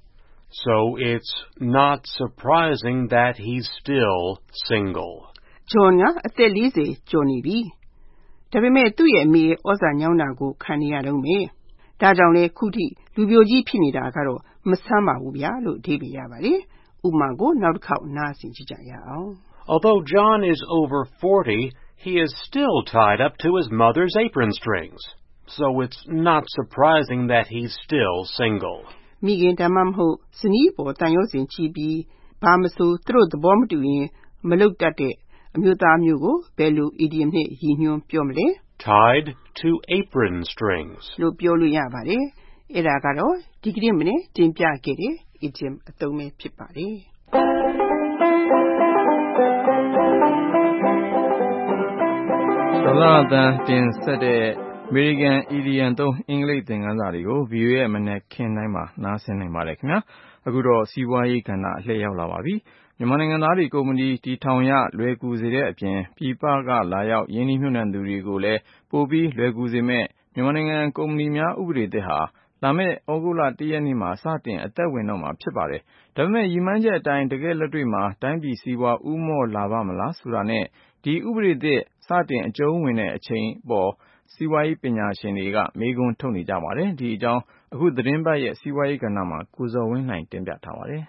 So it's not surprising that he's still single. John ကအသက်၄၀ကျော်နေပြီဒါပေမဲ့သူ့ရဲ့အမေဩဇာညောင်းတာကိုခံနေရတော့မယ်ဒါကြောင့်လေခုထိလူပြိုကြီးဖြစ်နေတာကတော့မဆမ်းပါဘူးဗျာလို့အဓိပ္ပာယ်ရပါတယ်ဥပမာကိုနောက်တစ်ခေါက်နားဆင်ကြည့်ကြရအောင် Although John is over forty, he is still tied up to his mother's apron strings. So it's not surprising that he's still single. မိခင်ဒါမှမဟုတ်ဇနီးပေါ်တန်ရုံးစင်ကြည့်ပြီးဘာမဆိုသူတို့သဘောမတူရင်မလုပ်တတ်တဲ့အမျိုးသားမျိုးကိုဘယ်လို idiom နဲ့ရည်ညွှန်းပြောမလဲ Tied to apron strings လို့ပြောလို့ရပါတယ်အဲ့ဒါကတော့ဒီကနေ့မနေ့တင်ပြခဲ့တဲ့ idiom အသုံးပဲဖြစ်ပါတယ်ဒေါ်လတန်းတင်ဆက်တဲ့အမေရိကန်အီဒီယံသုံးအင်္ဂလိပ်သင်ခန်းစာတွေကို ဗီအိုအေ ရဲ့မနက်ခင်းတိုင်းမှာနားဆင်နိုင်ပါတယ်ခင်ဗျာအခုတော့စီးပွားရေးကဏ္ဍအလှည့်ရောက်လာပါပြီမြန်မာနိုင်ငံသားတွေကုမ္ပဏီတည်ထောင်ရလွယ်ကူစေတဲ့အပြင်ပြည်ပကလာရောက်ရင်းနှီးမြှုပ်နှံသူတွေကိုလည်းပိုပြီးလွယ်ကူစေမဲ့မြန်မာနိုင်ငံကုမ္ပဏီများဥပဒေသစ်ဟာလာမယ့်ဩဂုတ်လတစ်ရက်နေ့မှာစတင်အသက်ဝင်တော့မှာဖြစ်ပါတယ်ဒါပေမဲ့ရည်မှန်းချက်အတိုင်းတကယ်လက်တွေ့မှာတိုင်းပြည်စီးပွားဦးမော့လာပါမလားဆိုတာနဲ့ဒီဥပဒေသစ်စတင်အကျုံးဝင်တဲ့အချိန်ပေါ်စီးပွားရေးပညာရှင်တွေကမေးခွန်းထုတ်နေကြပါတယ်ဒီအကြောင်းအခုသတင်းပတ်ရဲ့စီးပွားရေးကဏ္ဍမှာကိုဇော်ဝင်းနိုင်တင်ပြထားပါတယ်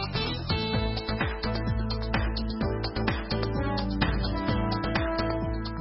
ည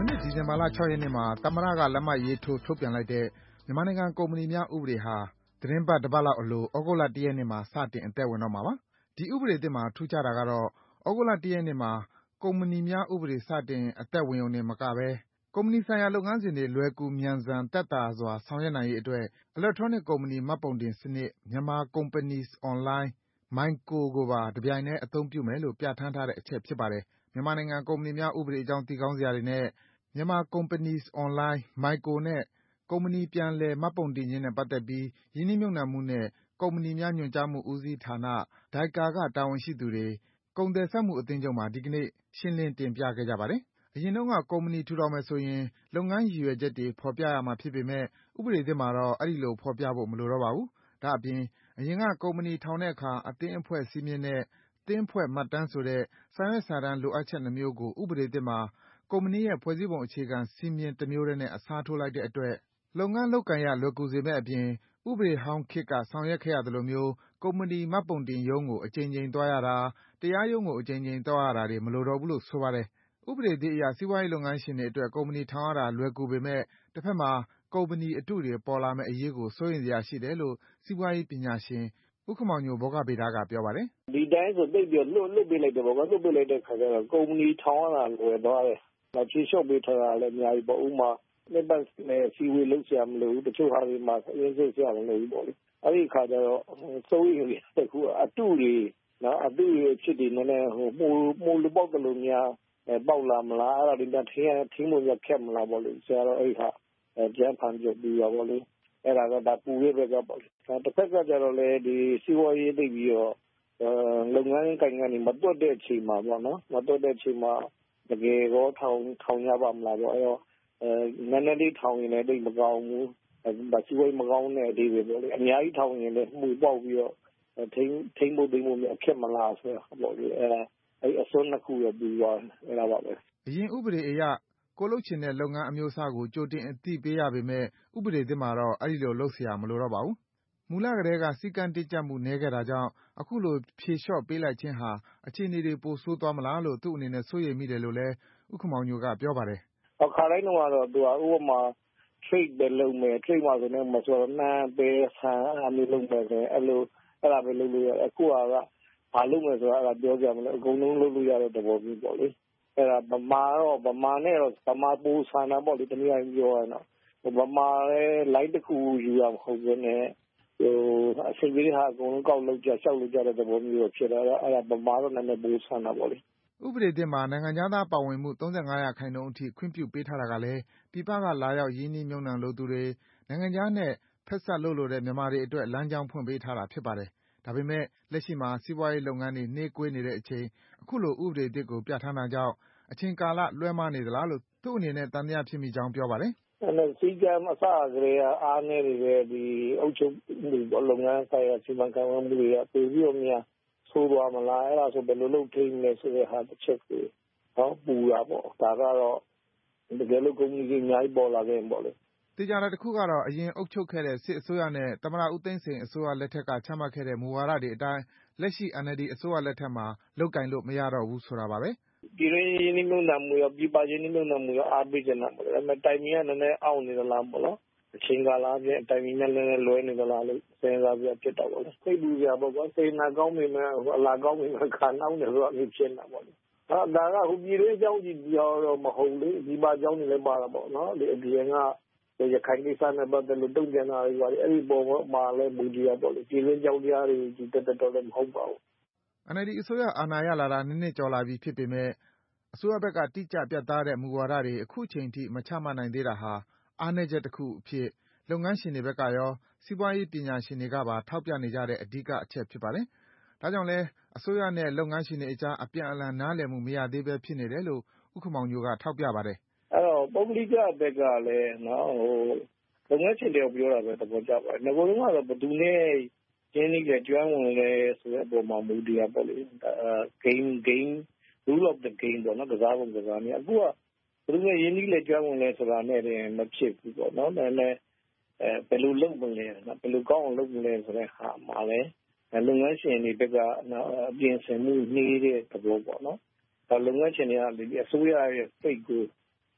တင်ဘာလ ၆ ရက်နေ့မှာသမ္မတကလက်မှတ်ရေးထိုးထုတ်ပြန်လိုက်တဲ့မြန်မာနိုင်ငံကုမ္ပဏီများဥပဒေဟာသီတင်းပတ်တပတ်လောက်အလိုဩဂုတ်လ ၁ ရက်နေ့မှာစတင်အသက်ဝင်တော့မှာပါ။ဒီဥပဒေသစ်မှာထူးခြားတာကတော့ဩဂုတ်လ ၁ ရက်နေ့မှာကုမ္ပဏီများဥပဒေစတင်အသက်ဝင်ရုံတင်မကဘဲကုမ္ပဏီဆိုင်ရာလုပ်ငန်းစဉ်တွေလွယ်ကူမြန်ဆန်သက်သာစွာဆောင်ရွက်နိုင်ရေးအတွက် Electronic ကုမ္ပဏီမှတ်ပုံတင်စနစ် Myanmar Companies Online (MyCo) ကိုပါတပြိုင်တည်းအသုံးပြုမယ်လို့ပြဌာန်းထားတဲ့အချက်ဖြစ်ပါတယ်။မြန်မာနိုင်ငံကုမ္ပဏီများဥပဒေအကြောင်းသိကောင်းစရာတွေနဲ့ Myanmar Companies Online (MyCo) နဲ့ကုမ္ပဏီပြန်လည်မှတ်ပုံတင်ခြင်းနဲ့ပတ်သက်ပြီးရင်းနှီးမြှုပ်နှံမှုနှင့်ကုမ္ပဏီများညွှန်ကြားမှုဦးစီးဌာန ဒါရိုက်တာကတာဝန်ရှိသူတွေကုန်သည်စက်မှုအသင်းချုပ်မှာဒီကနေ့ရှင်းလင်းတင်ပြခဲ့ကြပါတယ်။အရင်တုန်းကကုမ္ပဏီထူထောင်မယ်ဆိုရင်လုပ်ငန်းရည်ရွယ်ချက်တွေဖော်ပြရမှာဖြစ်ပေမယ့်ဥပဒေသစ်မှာတော့အဲဒီလိုဖော်ပြဖို့မလိုတော့ပါဘူး။ဒါ့အပြင်အရင်ကကုမ္ပဏီထောင်တဲ့အခါအသင်းအဖွဲ့စည်းမျဉ်းနဲ့အသင်းဖွဲ့မှတ်တမ်းဆိုတဲ့စာရွက်စာတမ်းလိုအပ်ချက်နှစ်မျိုးကိုဥပဒေသစ်မှာကုမ္ပဏီရဲ့ဖွဲ့စည်းပုံအခြေခံစည်းမျဉ်းတမျိုးတည်းနဲ့အစားထိုးလိုက်တဲ့အတွက်လုပ်ငန်းလုပ်ကိုင်ရလွယ်ကူစေမယ့်အပြင်ဥပဒေဟောင်းခေတ်ကဆောင်ရွက်ခဲ့ရသလိုမျိုးကုမ္ပဏီမှတ်ပုံတင်ရုံးကိုအကြိမ်ကြိမ်သွားရတာ၊တရားရုံးကိုအကြိမ်ကြိမ်သွားရတာတွေမလိုတော့ဘူးလို့ဆိုပါတယ်။ဥပဒေသစ်အရစီးပွားရေးလုပ်ငန်းရှင်တွေအတွက်ကုမ္ပဏီထောင်ရတာလွယ်ကူပေမယ့်တဘက်မှာကုမ္ပဏီအတုတွေပေါ်လာမယ့်အရေးကိုစိုးရိမ်စရာရှိတယ်လို့စီးပွားရေးပညာရှင်ဦးခင်မောင်ညိုဘောဂဗေဒကပြောပါတယ်။ဒီတိုင်းဆိုသိပ်ပြီးလွတ်လွတ်ပေးလိုက်တယ်ပေါ့ကွာလွတ်ပေးလိုက်တဲ့ခါကျတော့ကုမ္ပဏီထောင်ရတာလွယ်သွားတယ်။ဖြေလျှော့ပေးထားတာလည်းအများကြီးပေါ့ဥပမာနှစ်ပတ်နဲ့စီဝေးလုပ်ဆရာမလို့တချို့ဟာတွေမှာအရင်စိတ်ဆရာမလို့ပေါ့လေအဲ့ဒီခါကျတော့စိုးရိမ်ရတဲ့ခုအတုတွေနော်အတုတွေဖြစ်နေနေဟိုမိုးမိုးလူပေါက်တယ်လို့များပေါက်လာမလားအဲ့ဒါတွေထင်းထင်းလို့ရခက်မလားပေါ့လေဆရာတော့အဲ့ခါကျန်းဖန်ပြပြီးရပေါ့လေအဲ့ဒါကဒါပူရဲပဲကပေါ့လေတစ်ဖက်ကကျတော့လေဒီစီဝါရေးသိပြီးတော့လုပ်ငန်းကိုင်ကနေမတွက်တဲ့အချိန်မှာပေါ့နော်မတွက်တဲ့အချိန်မှာတကယ်တော့ထောင်ထောင်ရပါမလားပေါ့အဲ့တော့နည်းနည်းလေးထောင်ရင်လည်းတိတ်မကောင်းဘူး။ဒါစီဝိုင်းမကောင်းတဲ့အသေးပဲပေါ့လေ။အများကြီးထောင်ရင်လည်းမှုပေါက်ပြီးတော့ထိန်းထိန်းဖို့သိဖို့အခက်မလားဆိုတော့ပေါ့လေ။အဲအဲ့အစွန်းနှစ်ခုရပြီးသွားအဲ့ဒါပါပဲ။အရင်ဥပဒေအရကိုလုပ်ချင်တဲ့လုပ်ငန်းအမျိုးအစားကိုကြိုတင်အသိပေးရပေမဲ့ဥပဒေသစ်မှာတော့အဲဒီလိုလုပ်เสียမလိုတော့ပါဘူး။မူလကတည်းကစည်းကမ်းတိကျမှုနည်းခဲ့တာကြောင့်အခုလိုဖြေလျှော့ပေးလိုက်ခြင်းဟာအခြေအနေတွေပိုဆိုးသွားမလားလို့သူ့အနေနဲ့စိုးရိမ်မိတယ်လို့လည်းဦးခင်မောင်ညိုကပြောပါတယ်။အခါတိုင်းတော့သူကဥပမာ trade ပဲလုပ်မယ် trade မှာဆိုတော့မဆိုတော့နန်းပဲဆန်အမျိုးလုပ်မယ်ဆိုရင်အဲ့လိုအဲ့ဒါပဲလုပ်လို့ရတယ်အခုကဘာလုပ်မယ်ဆိုတာအဲ့ဒါပြောကြမလို့အကုန်လုံးလုပ်လို့ရတဲ့သဘောမျိုးပေါ့လေအဲ့ဒါဗမာတော့ဗမာနဲ့တော့ဗမာပူဆန်တာပေါ့လေတနည်းအားဖြင့်ပြောရတော့ဗမာလည်း light တစ်ခုယူရမဟုတ်ဘူးနဲ့ဟိုအစိပ်ကြီးဟာအကုန်လုံးကောက်လောက်ကြရှောက်လောက်ကြတဲ့သဘောမျိုးဖြစ်တော့အဲ့ဒါဗမာတော့နည်းနည်းပူဆန်တာပေါ့လေဥပဒေသစ်မှာနိုင်ငံခြားသားပါဝင်မှု၃၅ရာခိုင်နှုန်းအထိခွင့်ပြုပေးထားတာကလည်းပြည်ပကလာရောက်ရင်းနှီးမြှုပ်နှံလိုသူတွေနိုင်ငံခြားနဲ့ဖက်စပ်လုပ်လိုတဲ့မြန်မာတွေအတွက်လမ်းကြောင်းဖွင့်ပေးထားတာဖြစ်ပါတယ်။ဒါပေမဲ့လက်ရှိမှာစီးပွားရေးလုပ်ငန်းတွေနှေးကွေးနေတဲ့အချိန်အခုလိုဥပဒေသစ်ကိုပြဌာန်းတာကြောင့်အချိန်ကာလလွဲမှားနေသလားလို့သူ့အနေနဲ့သံသယဖြစ်မိကြောင်းပြောပါတယ်။အဲ့ဒါစီကံအစကတည်းကအားနည်းနေတဲ့ဒီအုပ်ချုပ်မှုလုပ်ငန်းဆိုင်ရာစီမံခန့်ခွဲမှုတွေကပြည်ပြီးတော့များဆိုးသွားမလားအဲ့ဒါဆိုဘယ်လိုလုပ်ထိန်းလဲဆိုတဲ့ဟာတစ်ချက်ကိုဟောပူတာပေါ့ဒါကတော့တကယ်လို့ကုမ္ပဏီကြီးအများကြီးပေါ်လာခဲ့ရင်ပေါ့လေတေချာတာတစ်ခုကတော့အရင်အုပ်ချုပ်ခဲ့တဲ့စစ်အစိုးရနဲ့သမ္မတဦးသိန်းစိန်အစိုးရလက်ထက်ကချမှတ်ခဲ့တဲ့မူဝါဒတွေအတိုင်းလက်ရှိ N L D အစိုးရလက်ထက်မှာလုပ်ကင်လို့မရတော့ဘူးဆိုတာပါပဲပြည်ရင်းရင်းနှီးမြှုပ်နှံမှုရောပြည်ပရင်းနှီးမြှုပ်နှံမှုရောအားပေးကြတာပေါ့ဒါပေမဲ့တိုင်မီကနည်းနည်းအောင့်နေသလားပေါ့နော်အချိန်ကာလအပြင်တိုင်မီနဲ့လည်းလည်းလွဲနေသလားလို့စဉ်းစားပြဖြစ်တော့ပေါ့လေစိတ်ပူစရာပေါ့ကွာစေနာကောင်းနေမှအလားကောင်းနေမှခါနောက်နေဆိုတော့အဖြစ်နေတာပေါ့လေဟာဒါကဟိုပြည်ရင်းအကြောင်းကြီးပြောတော့မဟုတ်လေဒီပါအကြောင်းတွေလည်းပါတာပေါ့နော်ဒီအပြင်ကရခိုင်ကိစ္စနဲ့ပတ်သက်လို့တုံ့ပြန်တာတွေပါအဲ့ဒီပုံမှာလည်းမူကြီးရပေါ့လေပြည်ရင်းကြောင်းတရားတွေဒီတက်တက်တော့လည်းမဟုတ်ပါဘူး N L D အစိုးရအာဏာရလာတာနှစ်နှစ်ကျော်လာပြီဖြစ်ပေမဲ့အစိုးရဘက်ကတိကျပြတ်သားတဲ့မူဝါဒတွေအခုချိန်ထိမချမှတ်နိုင်သေးတာဟာအားနည်းချက်တစ်ခုအဖြစ်လုပ်ငန်းရှင်တွေဘက်ကရောစီးပွားရေးပညာရှင်တွေကပါထောက်ပြနေကြတဲ့အဓိကအချက်ဖြစ်ပါတယ်။ဒါကြောင့်လဲအစိုးရနဲ့လုပ်ငန်းရှင်တွေအကြားအပြန်အလှန်နားလည်မှုမရသေးပဲဖြစ်နေတယ်လို့ဦးခင်မောင်ညိုကထောက်ပြပါတယ်။အဲ့တော့ပုဂ္ဂလိကဘက်ကလည်းနော်ဟိုလုပ်ငန်းရှင်တွေပြောတာပဲသဘောကျပါတယ်။ငကိုယ်ကတော့ဘယ်သူနဲ့ကျင်းနေတဲ့ကျွမ်းဝင်လဲဆိုတဲ့အပေါ်မှာမူတည်ရပေါ့လေ။ game game rule of the game ပေါ့နော်ကစားပုံကစားနေအခုကဘယ်သူနဲ့ရင်းနှီးလဲကျွမ်းဝင်လဲဆိုတာနဲ့တင်မဖြစ်ဘူးပေါ့နော်ဒါနဲ့အဲဘယ်လိုလုပ်မလဲနော်ဘယ်လိုကောင်းအောင်လုပ်မလဲဆိုတဲ့ဟာမှာလဲလုပ်ငန်းရှင်တွေဘက်ကနော်အပြင်ဆင်မှုနှေးတဲ့သဘောပေါ့နော်ဒါလုပ်ငန်းရှင်တွေကဒီအစိုးရရဲ့စိတ်ကို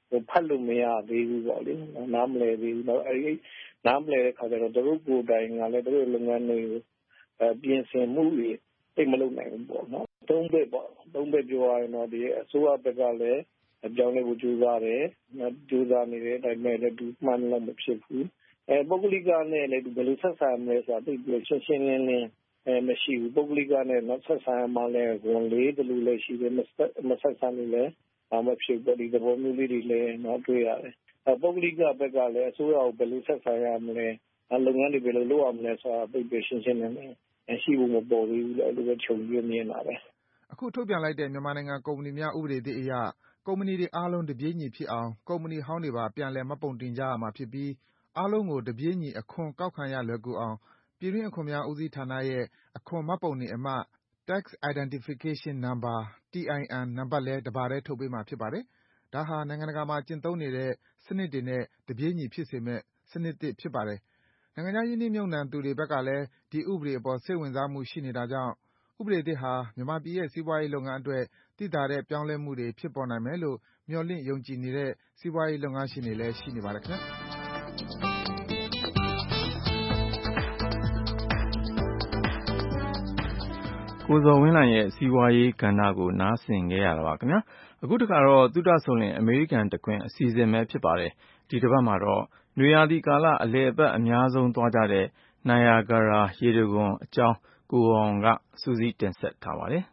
ဖတ်လို့မရသေးဘူးပေါ့လေနားမလည်သေးဘူးတော့အဲဒီနားမလည်တဲ့ခါကျတော့သူတို့ကိုယ်တိုင်ကလည်းသူတို့လုပ်ငန်းတွေကိုအဲပြင်ဆင်မှုတွေသိမလုပ်နိုင်ဘူးပေါ့နော်သုံးဘက်ပေါ့သုံးဘက်ပြောရရင်တော့ဒီအစိုးရဘက်ကလည်းအပြောင်းလဲဖို့ကြိုးစားတယ်ကြိုးစားနေတယ်ဒါပေမဲ့လည်းဒီမှန်လို့မဖြစ်ဘူးအဲပုဂ္ဂလိကနဲ့လည်းဒီဘယ်လိုဆက်ဆံမလဲဆိုတာသိပြီးရှင်းရှင်းလင်းလင်းအဲမရှိဘူးပုဂ္ဂလိကနဲ့နောက်ဆက်ဆံမှလည်းဝန်လေးတလူလည်းရှိတယ်မဆက်ဆံလို့လည်းအမဖြစ်ဘူးဒီသဘောမျိုးလေးတွေလည်းတော့တွေ့ရတယ်အဲပုဂ္ဂလိကဘက်ကလည်းအစိုးရကိုဘယ်လိုဆက်ဆံရမလဲလုပ်ငန်းတွေဘယ်လိုလုပ်ရမလဲဆိုတာသိပြီးရှင်းရှင်းလင်းလင်းရှိဖို့မပေါ်သေးဘူးလေအဲ့လိုပဲခြုံပြီးမြင်တာပဲအခုထုတ်ပြန်လိုက်တဲ့မြန်မာနိုင်ငံကုမ္ပဏီများဥပဒေသစ်အရကုမ္ပဏီတွေအားလုံးတပြေးညီဖြစ်အောင်ကုမ္ပဏီဟောင်းတွေပါပြန်လည်မှတ်ပုံတင်ကြရမှာဖြစ်ပြီးအားလုံးကိုတပြေးညီအခွန်ကောက်ခံရလွယ်ကူအောင်ပြည်တွင်းအခွန်များဦးစီးဌာနရဲ့အခွန်မှတ်ပုံတင်အမှတ် Tax Identification Number တီ အိုင် အန် နံပါတ်လည်းတပါတည်းထုတ်ပေးမှာဖြစ်ပါတယ်။ဒါဟာနိုင်ငံတကာမှာကျင့်သုံးနေတဲ့စနစ်တွေနဲ့တပြေးညီဖြစ်စေမယ့်စနစ်သစ်ဖြစ်ပါတယ်။နိုင်ငံခြားရင်းနှီးမြှုပ်နှံသူတွေဘက်ကလည်းဒီဥပဒေအပေါ်စိတ်ဝင်စားမှုရှိနေတာကြောင့်ဥပဒေသစ်ဟာမြန်မာပြည်ရဲ့စီးပွားရေးလုပ်ငန်းအတွက်သိသာတဲ့ပြောင်းလဲမှုတွေဖြစ်ပေါ်နိုင်မယ်လို့မျှော်လင့်ယုံကြည်နေတဲ့စီးပွားရေးလုပ်ငန်းရှင်တွေလည်းရှိနေပါတယ်ခင်ဗျာကိုဇော်ဝင်းလှိုင်ရဲ့စီးပွားရေးကဏ္ဍကိုနားဆင်ခဲ့ရတာပါခင်ဗျာအခုတခါတော့သုတဆုံလင်အမေရိကန်တခွင်အစီအစဉ်ပဲဖြစ်ပါတယ်ဒီတစ်ပတ်မှာတော့နွေရာသီကာလအလည်အပတ်အများဆုံးသွားကြတဲ့နိုင်ယာဂရာရေတံခွန်အကြောင်းကိုအောင်ကစူးစီးတင်ဆက်ထားပါတယ်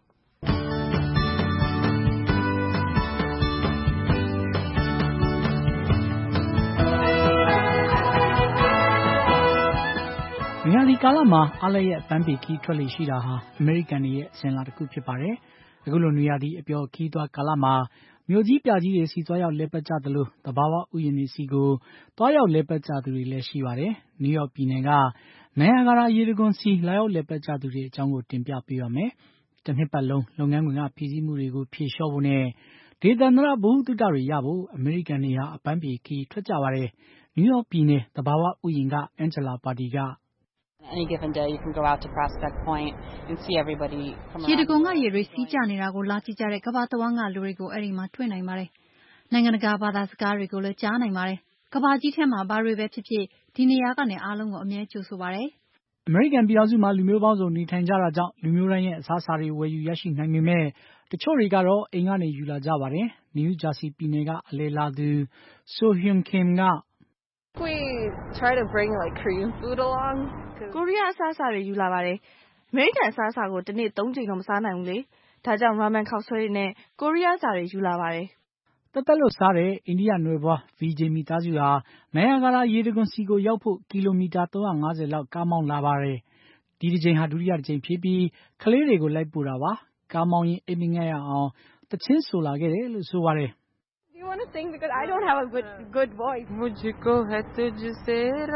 နွေရာသီကာလမှာအားလပ်ရက်အပန်းဖြေခီးထွက်လေရှိတာဟာအမေရိကန်တွေရဲ့အစဉ်အလာတစ်ခုဖြစ်ပါတယ်။အခုလိုနွေရာသီအပျော်ခီးသွားကာလမှာမြို့ကြီးပြကြီးတွေစီသွားရောက်လဲပတ်ကြသလိုသဘာဝဥယျာဉ်တွေစီကိုသွားရောက်လဲပတ်ကြသူတွေလည်းရှိပါတယ်။နယူးယောက်ပြည်နယ်ကနိုင်ယာဂရာရေတံခွန်စီလာရောက်လဲပတ်ကြသူတွေအကြောင်းကိုတင်ပြပေးပါမယ်။တစ်နှစ်ပတ်လုံးလုပ်ငန်းခွင်ကဖြည့်ဆည်းမှုတွေကိုဖြေလျှော့ဖို့နဲ့ဒေသန္တရဘဝတုတတွေရဖို့အမေရိကန်တွေဟာအပန်းဖြေခီးထွက်ကြပါတယ်။နယူးယောက်ပြည်နယ်သဘာဝဥယျာဉ်ကအန်ဂျလာပါတီက Any given day you can go out to Prospect Point and see everybody from ရေတံခွန်ကရေတွေစီးကျနေတာကိုလာကြည့်ကြတဲ့ကမ္ဘာတဝန်းကလူတွေကိုအဲ့ဒီမှာတွေ့နိုင်ပါတယ်။နိုင်ငံတကာဘာသာစကားတွေကိုလည်းကြားနိုင်ပါတယ်။ကမ္ဘာကြီးထဲမှာဘာတွေပဲဖြစ်ဖြစ်ဒီနေရာကနေအားလုံးကိုအမြဲကြိုဆိုပါတယ်။အမေရိကန်ပြည်ထောင်စုမှာလူမျိုးပေါင်းစုံနေထိုင်ကြတာကြောင့်လူမျိုးတိုင်းရဲ့အစားအစာတွေဝယ်ယူရရှိနိုင်ပေမဲ့တချို့တွေကတော့အိမ်ကနေယူလာကြပါတယ်။နယူးဂျာစီပြည်နယ်ကအလဲလာသူဆိုဟွန်ခင်က We try to bring like Korean food along. ကိုရီးယားအစားအစာတွေယူလာပါတယ်။အမေရိကန်အစားအစာကိုတစ်နေ့သုံးချိန်တော့မစားနိုင်ဘူးလေ။ဒါကြောင့် ramen ခောက်ဆွဲတွေနဲ့ကိုရီးယားစာတွေယူလာပါတယ်။တက်တက်လို့စားတဲ့အိန္ဒိယနွယ်ဖွား ဗီဂျေ မိသားစုဟာနိုင်ယာဂရာရေတံခွန်စီကိုရောက်ဖို့ကီလိုမီတာသုံးရာငါးဆယ်လောက်ကားမောင်းလာပါတယ်။ဒီတစ်ချိန်ဟာဒုတိယတစ်ချိန်ဖြစ်ပြီးကလေးတွေကိုလိုက်ပို့တာပါ။ကားမောင်းရင်အိပ်မငက်ရအောင်တချင်းဆိုလာခဲ့တယ်လို့ဆိုပါတယ် Do you want to sing because I don't have a good good voice. मुझको है तुझसे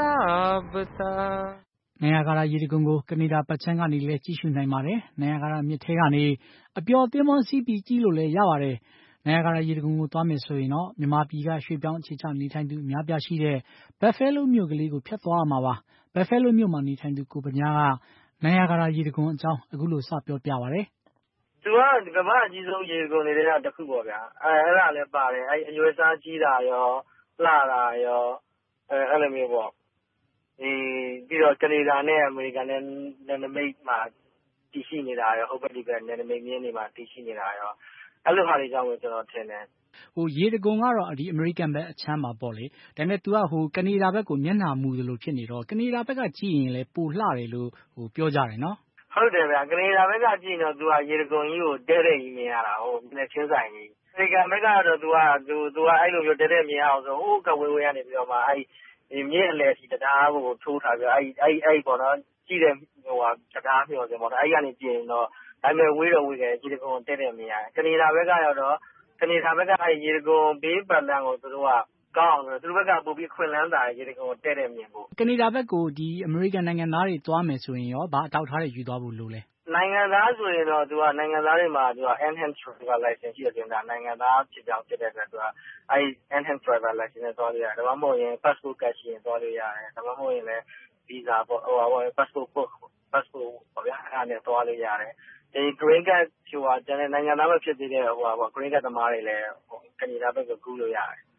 राबता နိုင်ယာဂရာရေတံခွန်ကိုကနေဒါပတ်ချမ်းကနေလည်းကြည့်ရှုနိုင်ပါတယ်။နိုင်ယာဂရာမြစ်ထဲကနေအပျော်သင်းမောစီးပြီးကြည့်လို့လည်းရပါတယ်။နိုင်ယာဂရာရေတံခွန်ကိုသွားမယ်ဆိုရင်တော့မြန်မာပြည်ကရွှေပြောင်းအခြေချနေထိုင်သူအများပြားရှိတဲ့ဘက်ဖဲလိုးမြို့ကလေးကိုဖြတ်သွားရမှာပါ။ဘက်ဖဲလိုးမြို့မှာနေထိုင်သူကိုပညာကနိုင်ယာဂရာရေတံခွန်အကြောင်းအခုလိုစပြောပြပါတယ်။သူကကမ္ဘာအကြီးဆုံးရေတံခွန်တွေကတစ်ခုပေါ့ဗျာ။အဲအဲ့ဒါလည်းပါတယ်။အဲအရွယ်စားကြီးတာရောလှတာရောအဲအဲ့လိုမျိုးပေါ့။ဒီပြီးတော့ကနေဒါနဲ့အမေရိကန်နဲ့နယ်နိမိတ်မှာတည်ရှိနေတာရောဟိုဘက်ဒီဘက်နယ်နိမိတ်မြင်းတွေမှာတည်ရှိနေတာရောအဲ့လိုဟာတွေကြောင့်ပဲကျွန်တော်ထင်တယ်ဟိုရေတံခွန်ကတော့ဒီအမေရိကန်ဘက်အချမ်းမှာပေါ့လေဒါပေမဲ့ तू ကဟိုကနေဒါဘက်ကိုမျက်နှာမူသလိုဖြစ်နေတော့ကနေဒါဘက်ကကြည့်ရင်လည်းပိုလှတယ်လို့ဟိုပြောကြတယ်နော်ဟုတ်တယ်ဗျာကနေဒါဘက်ကကြည့်ရင်တော့ तू ကရေတံခွန်ကြီးကိုတဲတဲ့ကြီးမြင်ရတာဟိုလက်ချင်းဆိုင်ကြီးအမေရိကန်ဘက်ကတော့ तू က तू तू ကအဲ့လိုမျိုးတဲတဲ့မြင်အောင်ဆိုဟိုကဝေးဝေးကနေပြီးတော့မှအဲ့ဒီမြင့်အလဲစီတရားကိုထိုးထားပြီးအဲ့အဲ့အဲ့ပေါ့နော်ကြည့်တဲ့ဟိုဟာတရားမျှော်စင်ပေါ့နော်အဲ့ကနေပြင်တော့ဒါပေမဲ့ဝေးတော့ဝေးတယ်ရေတံခွန်တဲ့တဲ့မြင်ရတယ်ကနေဒါဘက်ကတော့ကနေဒါဘက်ကအဲ့ရေတံခွန်ဘေးပတ်လမ်းကိုသူတို့ကကောင်းတယ်သူတို့ဘက်ကပို့ပြီးခွင်လန်းတာရေတံခွန်တဲ့တဲ့မြင်ဖို့ကနေဒါဘက်ကိုဒီအမေရိကန်နိုင်ငံသားတွေသွားမယ်ဆိုရင်ရောဘာအထောက်ထားတွေယူသွားဖို့လိုလဲနိုင်ငံသားဆိုရင်တော့သူကနိုင်ငံသားတွေမှာသူက enhanced driver license ရှိတယ်ဒါနိုင်ငံသားဖြစ်ကြောင်းဖြစ်တဲ့အတွက်သူကအဲ enhanced driver license နဲ့သွားလို့ရတယ်ဒါမှမဟုတ်ရင် passport card ရှိရင်သွားလို့ရတယ်ဒါမှမဟုတ်ရင်လည်း visa ပေါ့ဟိုဟာ passport book passport ပေါ့ဗျာအဲ့ဒါနဲ့သွားလို့ရတယ်ဒီ green card ဟိုဟာကျန်တဲ့နိုင်ငံသားမဖြစ်သေးတဲ့ဟိုဟာပေါ့ green card သမားတွေလည်းဟိုကနေဒါဘက်ကကူးလို့ရတယ်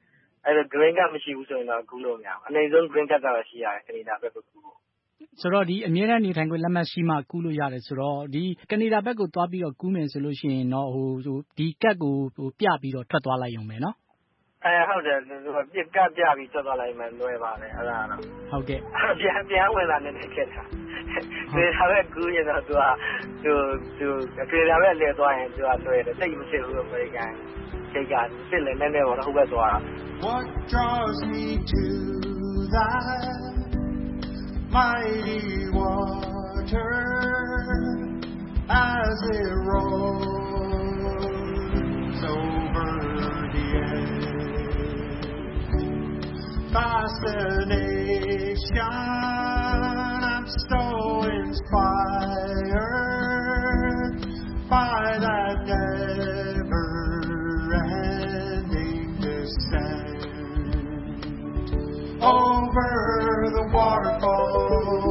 အဲ့တော့ green card မရှိဘူးဆိုရင်တော့ကူးလို့မရဘူးအနည်းဆုံး green card ကတော့ရှိရတယ်ကနေဒါဘက်ကိုကူးဖို့ဆိုတော့ဒီအမြဲတမ်းနေထိုင်ခွင့်လက်မှတ်ရှိမှကူးလို့ရတယ်ဆိုတော့ဒီကနေဒါဘက်ကိုသွားပြီးတော့ကူးမယ်ဆိုလို့ရှိရင်တော့ဟိုဒီကတ်ကိုဟိုပြပြီးတော့ထွက်သွားလိုက်ရုံပဲနော်အဲဟုတ်တယ်သူကပြကတ်ပြပြီးထွက်သွားလိုက်မှလွယ်ပါတယ်အဲ့ဒါတော့ဟုတ်ကဲ့ပြန်ပြန်ဝင်လာနေခဲ့တာဒီဟာပဲကူးရင်တော့သူကသူသူဒီဒါပဲလဲသွားရင်သူကလွယ်တယ်တိတ်မရှိဘူးအမေရိကန်စိတ်ကစစ်လည်းနည်းနည်းပေါ့ဟုတ်ပဲသွားတာ What draws me to that mighty water as it rolls over the edge fascination I'm so inspired by that never-ending descent over the waterfall.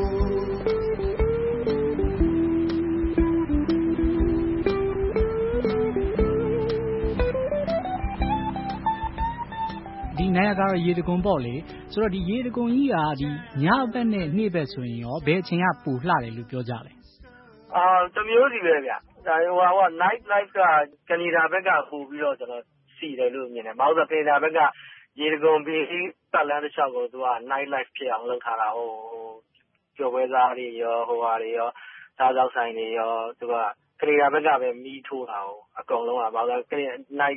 ဒီနိုင်ယာဂါရာရေတံခွန်ပေါ့လေဆိုတော့ဒီရေတံခွန်ကြီးကဒီညဘက်နဲ့နေ့ဘက်ဆိုရင်ရောဘယ်အချိန်ကပူလှတယ်လို့ပြောကြလဲအာတမျိုးစီပဲဗျဒါဟိုဟာ night life ကကနေဒါဘက်ကပူပြီးတော့ကျွန်တော်စီတယ်လို့မြင်တယ်။ဘာလို့လဲဆိုတော့ကနေဒါဘက်ကရေတံခွန်ပြီးပတ်လန်းတစ်လျှောက်ကိုသူက night life ဖြစ်အောင်လုပ်ထားတာဟိုကျော်ပွဲစားတွေရောဟိုဟာတွေရောစားသောက်ဆိုင်တွေရောသူကကနေဒါဘက်ကပဲမီးထိုးတာဟိုအကုန်လုံးကဘာလို့လဲကနေ night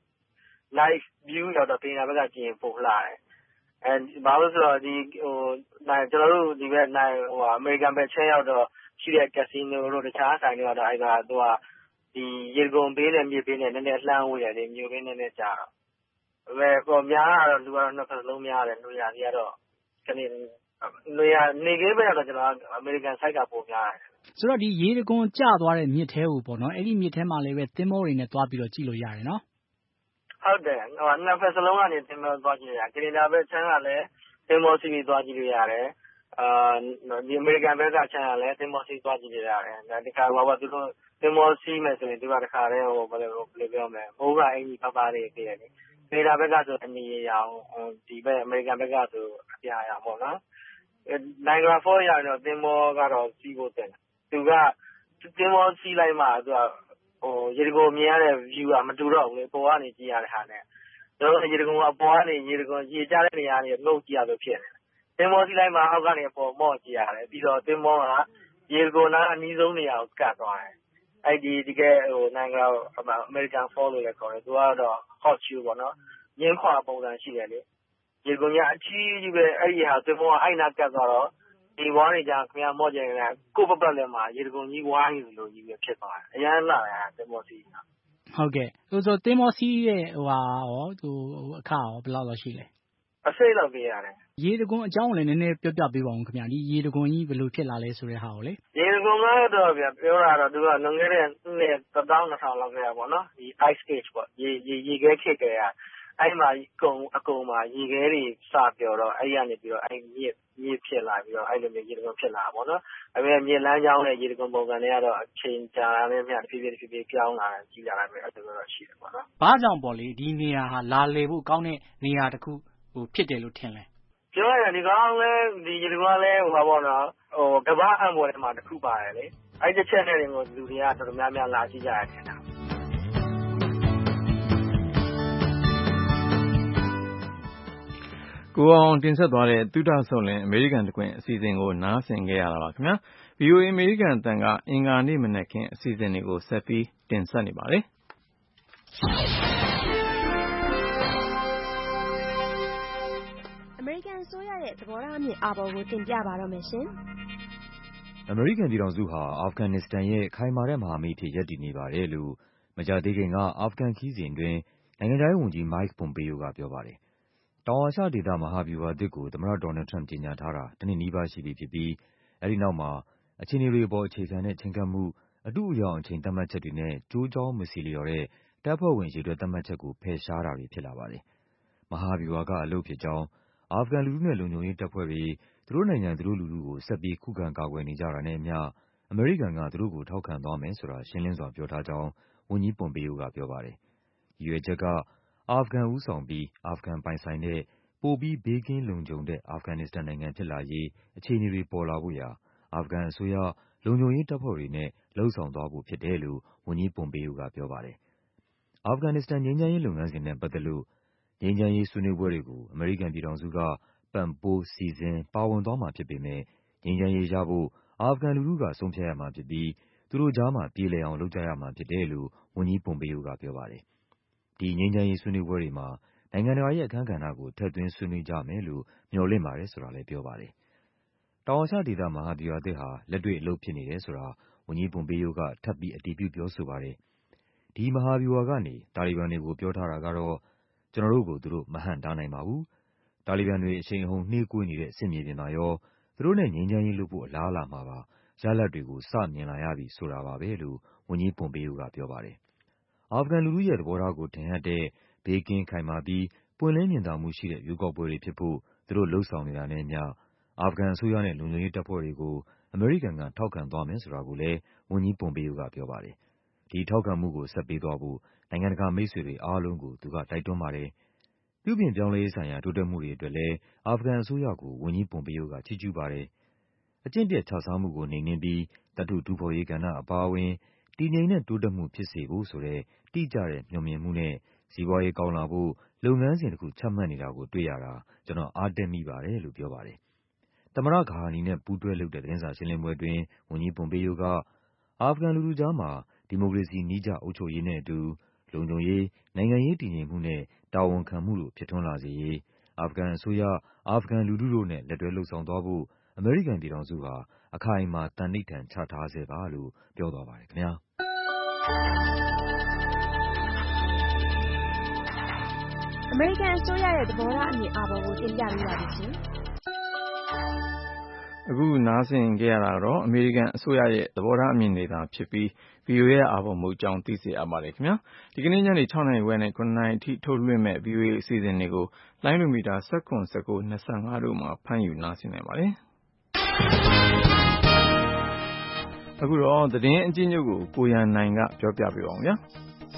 night view တော့ကနေဒါဘက်ကကျင်ပို့လာတယ်။အဲဘာလို့ဆိုတော့ဒီဟိုနိုင်ကျွန်တော်တို့ဒီဘက်နိုင်ဟိုအမေရိကန်ဘက်ချင်းရောက်တော့ရှိတဲ့ကက်စီနိုတို့တခြားဆိုင်တွေတော့အဲ့ဒါသူကဒီရေတံခွန်ဘေးနဲ့မြေဘေးနဲ့နည်းနည်းလှမ်းဝေးတယ်ဒီမြို့ဘေးနည်းနည်းကြာတော့အဲပေါ်များတော့လူကတော့နှစ်ဖက်လုံးများတယ်လူရစီကတော့ကနေလူရနေကေးဘက်ကတော့ကျွန်တော်အမေရိကန်ဆိုက်ကပိုများတယ်ဆိုတော့ဒီရေတံခွန်ကျသွားတဲ့မြစ်ထဲကိုပေါ့နော်အဲ့ဒီမြစ်ထဲမှာလည်းပဲသင်္ဘောတွေနဲ့သွားပြီးတော့ကြည့်လို့ရတယ်နော်ဟုတ်တယ်ဟိုနှစ်ဖက်စလုံးကနေသင်္ဘောသွားကြည့်ရတယ်ကနေဒါဘက်ချမ်းကလည်းသင်္ဘောစီးပြီးသွားကြည့်လို့ရတယ်အာဒီအမေရိကန်ဘက်ကချမ်းကလည်းသင်္ဘောစီးသွားကြည့်လို့ရတယ်ဒါတခါဘာသူတို့သင်္ဘောစီးမယ်ဆိုရင်ဒီကတခါတည်းဟိုဘယ်လိုဘယ်လိုပြောမလဲမိုးကအင်ကြီးဖဖားတွေပြရတယ်ကနေဒါဘက်ကဆိုအနီရောင်ဒီဘက်အမေရိကန်ဘက်ကဆိုအပြာရောင်ပေါ့နော်နိုင်ဂရာဖောရတော့သင်္ဘောကတော့စီးဖို့တင်တယ်သူကသင်္ဘောစီးလိုက်မှသူကဟိုရေတံခွန်မြင်ရတဲ့ view ကမတူတော့ဘူးလေပေါ်ကနေကြည့်ရတဲ့ဟာနဲ့တော့ရေတံခွန်အပေါ်ကနေရေတံခွန်ရေကျတဲ့နေရာကနေနှုတ်ကြည့်ရလို့ဖြစ်တယ်သင်္ဘောစီးလိုက်မှအောက်ကနေအပေါ်မော့ကြည့်ရတယ်ပြီးတော့သင်္ဘောကရေတံခွန်နားအနီးဆုံးနေရာကိုကတ်သွားတယ်အဲ့ဒီဒီကဟိုနိုင်ဂရာအမေရိကန်ဖောလို့လည်းခေါ်တယ်သူကတော့ hot shoe ပေါ့နော်ညင်းခွာပုံစံရှိတယ်လေရေတံခွန်ကြီးအကြီးကြီးပဲအဲ့ဒီဟာသင်္ဘောကအဲ့နာကတ်သွားတော့ဒီဝါးနေကြခင်ဗျာမော့ကြရင်လည်းကိုယ့်ဘက်လည်းမှာရေတံခွန်ကြီးဝါးနေလို့ကြီးပဲဖြစ်သွားတယ်အရန်လာတယ်သင်္ဘောစီးတာဟုတ်ကဲ့ဆိုတော့သင်္ဘောစီးရဲ့ဟိုဟာရောသူအခါရောဘယ်လောက်လောက်ရှိလဲအစိမ့်လောက်ပေးရတယ်ရေတံခွန်အကြောင်းလည်းနည်းနည်းပြောပြပေးပါဦးခင်ဗျာဒီရေတံခွန်ကြီးဘယ်လိုဖြစ်လာလဲဆိုတဲ့ဟာကိုလေရေတံခွန်ကတော့ဗျပြောတာတော့သူကလွန်ခဲ့တဲ့နှစ်တစ်သောင်းနှစ်ထောင်လောက်ကရပေါ့နော်ဒီ ice age ပေါ့ရေရေရေခဲခေတ်ကရအဲ့မှာကုံအကုံမှာရေခဲတွေစပြောတော့အဲ့ရနေပြီးတော့အဲ့မြစ်မြစ်ဖြစ်လာပြီးတော့အဲ့လိုမျိုးရေတံခွန်ဖြစ်လာပေါ့နော်အဲ့ဒီမြစ်လမ်းကြောင်းနဲ့ရေတံခွန်ပုံစံတွေကတော့အချိန်ကြာလာတဲ့မြတ်ဖြည်းဖြည်းဖြည်းဖြည်းပြောင်းလာတယ်ကြီးလာတယ်ပဲအဲ့လိုတော့ရှိတယ်ပေါ့နော်ဘာကြောင့်ပေါ့လေဒီနေရာဟာလာလေဖို့ကောင်းတဲ့နေရာတစ်ခုဟိုဖြစ်တယ်လို့ထင်လဲပြောရရင်ဒီကောင်လဲဒီရေတံခွန်လဲဟိုပါပေါ့နော်ဟိုကဘာအံပေါ်ထဲမှာတစ်ခုပါတယ်လေအဲ့တစ်ချက်နဲ့တွေကိုလူတွေကတော်တော်များများလာကြည့်ကြရတယ်ထင်တာကိုအောင်တင်ဆက်သွားတဲ့သုဒဆုံလင်အမေရိကန်တခွင်အစီအစဉ်ကိုနားဆင်ခဲ့ရတာပါခင်ဗျာ ဗွီအိုအေ အမေရိကန်တန်ကအင်္ဂါနေ့မနက်ခင်းအစီအစဉ်တွေကိုဆက်ပြီးတင်ဆက်နေပါတယ်အမေရိကန်အစိုးရရဲ့သဘောထားအမြင်အာဘော်ကိုတင်ပြပါတော့မယ်ရှင်အမေရိကန်ပြည်ထောင်စုဟာအာဖဂန်နစ္စတန်ရဲ့ခိုင်မာတဲ့မဟာမိတ်ဖြစ်ရပ်တည်နေပါတယ်လို့မကြာသေးခင်ကအာဖဂန်ခီးစဉ်တွင်နိုင်ငံခြားရေးဝန်ကြီး Mike Pompeo ကပြောပါတယ်တောင်အာရှဒေသမဟာဗျူဟာသစ်ကိုသမ္မတဒေါ်နယ်ထရမ့်ကြေညာထားတာတနှစ်နီးပါးရှိပြီဖြစ်ပြီးအဲဒီနောက်မှာအခြေအနေတွေအပေါ်အခြေခံတဲ့ချဉ်းကပ်မှုအတုအယောင်အချိန်သတ်မှတ်ချက်တွေနဲ့ကျိုးကြောင်းမစီလျော်တဲ့တပ်ဖွဲ့ဝင်ရေတွက်သတ်မှတ်ချက်ကိုဖယ်ရှားတာတွေဖြစ်လာပါတယ်။မဟာဗျူဟာကအလုပ်ဖြစ်ကြောင်းအာဖဂန်လူထုနဲ့လုံခြုံရေးတပ်ဖွဲ့တွေသူတို့နိုင်ငံသူတို့လူထုကိုဆက်ပြီးခုခံကာကွယ်နေကြတာနဲ့အမျှအမေရိကန်ကသူတို့ကိုထောက်ခံသွားမယ်ဆိုတာရှင်းလင်းစွာပြောထားကြောင်းဝန်ကြီး Pompeo ကပြောပါတယ်။ရည်ရွယ်ချက်ကအာဖဂန်ဦးဆောင်ပြီးအာဖဂန်ပိုင်ဆိုင်တဲ့ပိုပြီးဘေးကင်းလုံခြုံတဲ့အာဖဂန်နစ္စတန်နိုင်ငံဖြစ်လာရေးအခြေအနေတွေပေါ်လာဖို့ရာအာဖဂန်အစိုးရလုံခြုံရေးတပ်ဖွဲ့တွေနဲ့လှုံ့ဆော်သွားဖို့ဖြစ်တယ်လို့ဝန်ကြီးပွန်ပေယိုကပြောပါတယ်။အာဖဂန်နစ္စတန်ငြိမ်းချမ်းရေးလုပ်ငန်းစဉ်နဲ့ပတ်သက်လို့ငြိမ်းချမ်းရေးဆွေးနွေးပွဲတွေကိုအမေရိကန်ပြည်ထောင်စုကပံ့ပိုးစီစဉ်ပါဝင်သွားမှာဖြစ်ပေမဲ့ငြိမ်းချမ်းရေးရဖို့အာဖဂန်လူထုကဆုံးဖြတ်ရမှာဖြစ်ပြီးသူတို့ကြားမှာပြေလည်အောင်လုပ်ကြရမှာဖြစ်တယ်လို့ဝန်ကြီးပွန်ပေယိုကပြောပါတယ်။ဒီငြိမ်းချမ်းရေးဆွေးနွေးပွဲတွေမှာနိုင်ငံတကာရဲ့အခန်းကဏ္ဍကိုထည့်သွင်းဆွေးနွေးကြမယ်လို့မျှော်လင့်ပါတယ်ဆိုတာလည်းပြောပါတယ်။တောင်အာရှဒေသမဟာဗျူဟာသစ်ဟာလက်တွေ့အလုပ်ဖြစ်နေတယ်ဆိုတာဝန်ကြီးပွန်ပေယိုကထပ်ပြီးအတည်ပြုပြောဆိုပါတယ်။ဒီမဟာဗျူဟာကနေတာလီဘန်တွေကိုပြောထားတာကတော့ကျွန်တော်တို့ကိုသူတို့မဟန့်တားနိုင်ပါဘူး။တာလီဘန်တွေအရှိန်အဟုန်နှေးကွေးနေတဲ့စစ်မြေပြင်မှာရောသူတို့နဲ့ငြိမ်းချမ်းရေးလုပ်ဖို့အလားအလာမှာပါရလဒ်တွေကိုစမြင်လာရပြီဆိုတာပါပဲလို့ဝန်ကြီးပွန်ပေယိုကပြောပါတယ်။အာဖဂန်လူထုရဲ့သဘောထားကိုထင်ဟပ်တဲ့ဘေးကင်းခိုင်မာပြီးပွင့်လင်းမြင်သာမှုရှိတဲ့ရွေးကောက်ပွဲတွေဖြစ်ဖို့သူတို့လှုံ့ဆော်နေတာနဲ့အမျှအာဖဂန်အစိုးရနဲ့လုံခြုံရေးတပ်ဖွဲ့တွေကိုအမေရိကန်ကထောက်ခံသွားမယ်ဆိုတာကိုလည်းဝန်ကြီးပွန်ပေယိုကပြောပါတယ်။ဒီထောက်ခံမှုကိုဆက်ပေးသွားဖို့နိုင်ငံတကာမိတ်ဆွေတွေအားလုံးကိုသူကတိုက်တွန်းပါတယ်။ပြုပြင်ပြောင်းလဲရေးဆိုင်ရာတိုးတက်မှုတွေအတွက်လည်းအာဖဂန်အစိုးရကိုဝန်ကြီးပွန်ပေယိုကချီးကျူးပါတယ်။အကျင့်ပျက်ခြစားမှုကိုနှိမ်နင်းပြီးသတ္တုတူးဖော်ရေးကဏ္ဍအပါအဝင်တည်ငြိမ်တဲ့တိုးတက်မှုဖြစ်စေဖို့ဆိုတဲ့တိကျတဲ့မျှော်မြင်မှုနဲ့စီးပွားရေးကောင်းလာဖို့လုပ်ငန်းစဉ်တစ်ခုချမှတ်နေတာကိုတွေ့ရတာကျွန်တော်အားတက်မိပါတယ်လို့ပြောပါတယ်။သမ္မတဂါဟာနီနဲ့ပူးတွဲလုပ်တဲ့သတင်းစာရှင်းလင်းပွဲအတွင်းဝန်ကြီးပွန်ပေယိုကအာဖဂန်လူထုကြားမှာဒီမိုကရေစီနည်းကျအုပ်ချုပ်ရေးနဲ့အတူလုံခြုံရေးနိုင်ငံရေးတည်ငြိမ်မှုနဲ့တာဝန်ခံမှုတို့ဖြစ်ထွန်းလာစေရေးအာဖဂန်အစိုးရအာဖဂန်လူထုတို့နဲ့လက်တွဲလှုပ်ဆောင်သွားဖို့အမေရိကန်ပြည်ထောင်စုဟာအခိုင်အမာသန္နိဋ္ဌာန်ချထားဆဲပါလို့ပြောသွားပါတယ်ခင်ဗျာ။အမေရိကန်အစိုးရရဲ့သဘောထားအမြင်အာဘော်ကိုတင်ပြပေးပါမယ်ရှင်။အခုနားဆင်ကြရတာတော့အမေရိကန်အစိုးရရဲ့သဘောထားအမြင်တွေသာဖြစ်ပြီး ဗွီအိုအေ ရဲ့အာဘော်မဟုတ်ကြောင်းသိစေအပ်ပါတယ်ခင်ဗျာဒီကနေ့ညနေ၆နာရီခွဲနဲ့၇နာရီအထိထုတ်လွှင့်မဲ့ ဗွီအိုအေအစီအစဉ်တွေကိုလိုင်းဒိုမီတာ၁၇ ၁၉ ၂၅တို့မှာဖမ်းယူနားဆင်နိုင်ပါတယ်အခုတော့သတင်းအကျဉ်းချုပ်ကိုကိုရန်နိုင်ကပြောပြပေးပါဦးဗျာ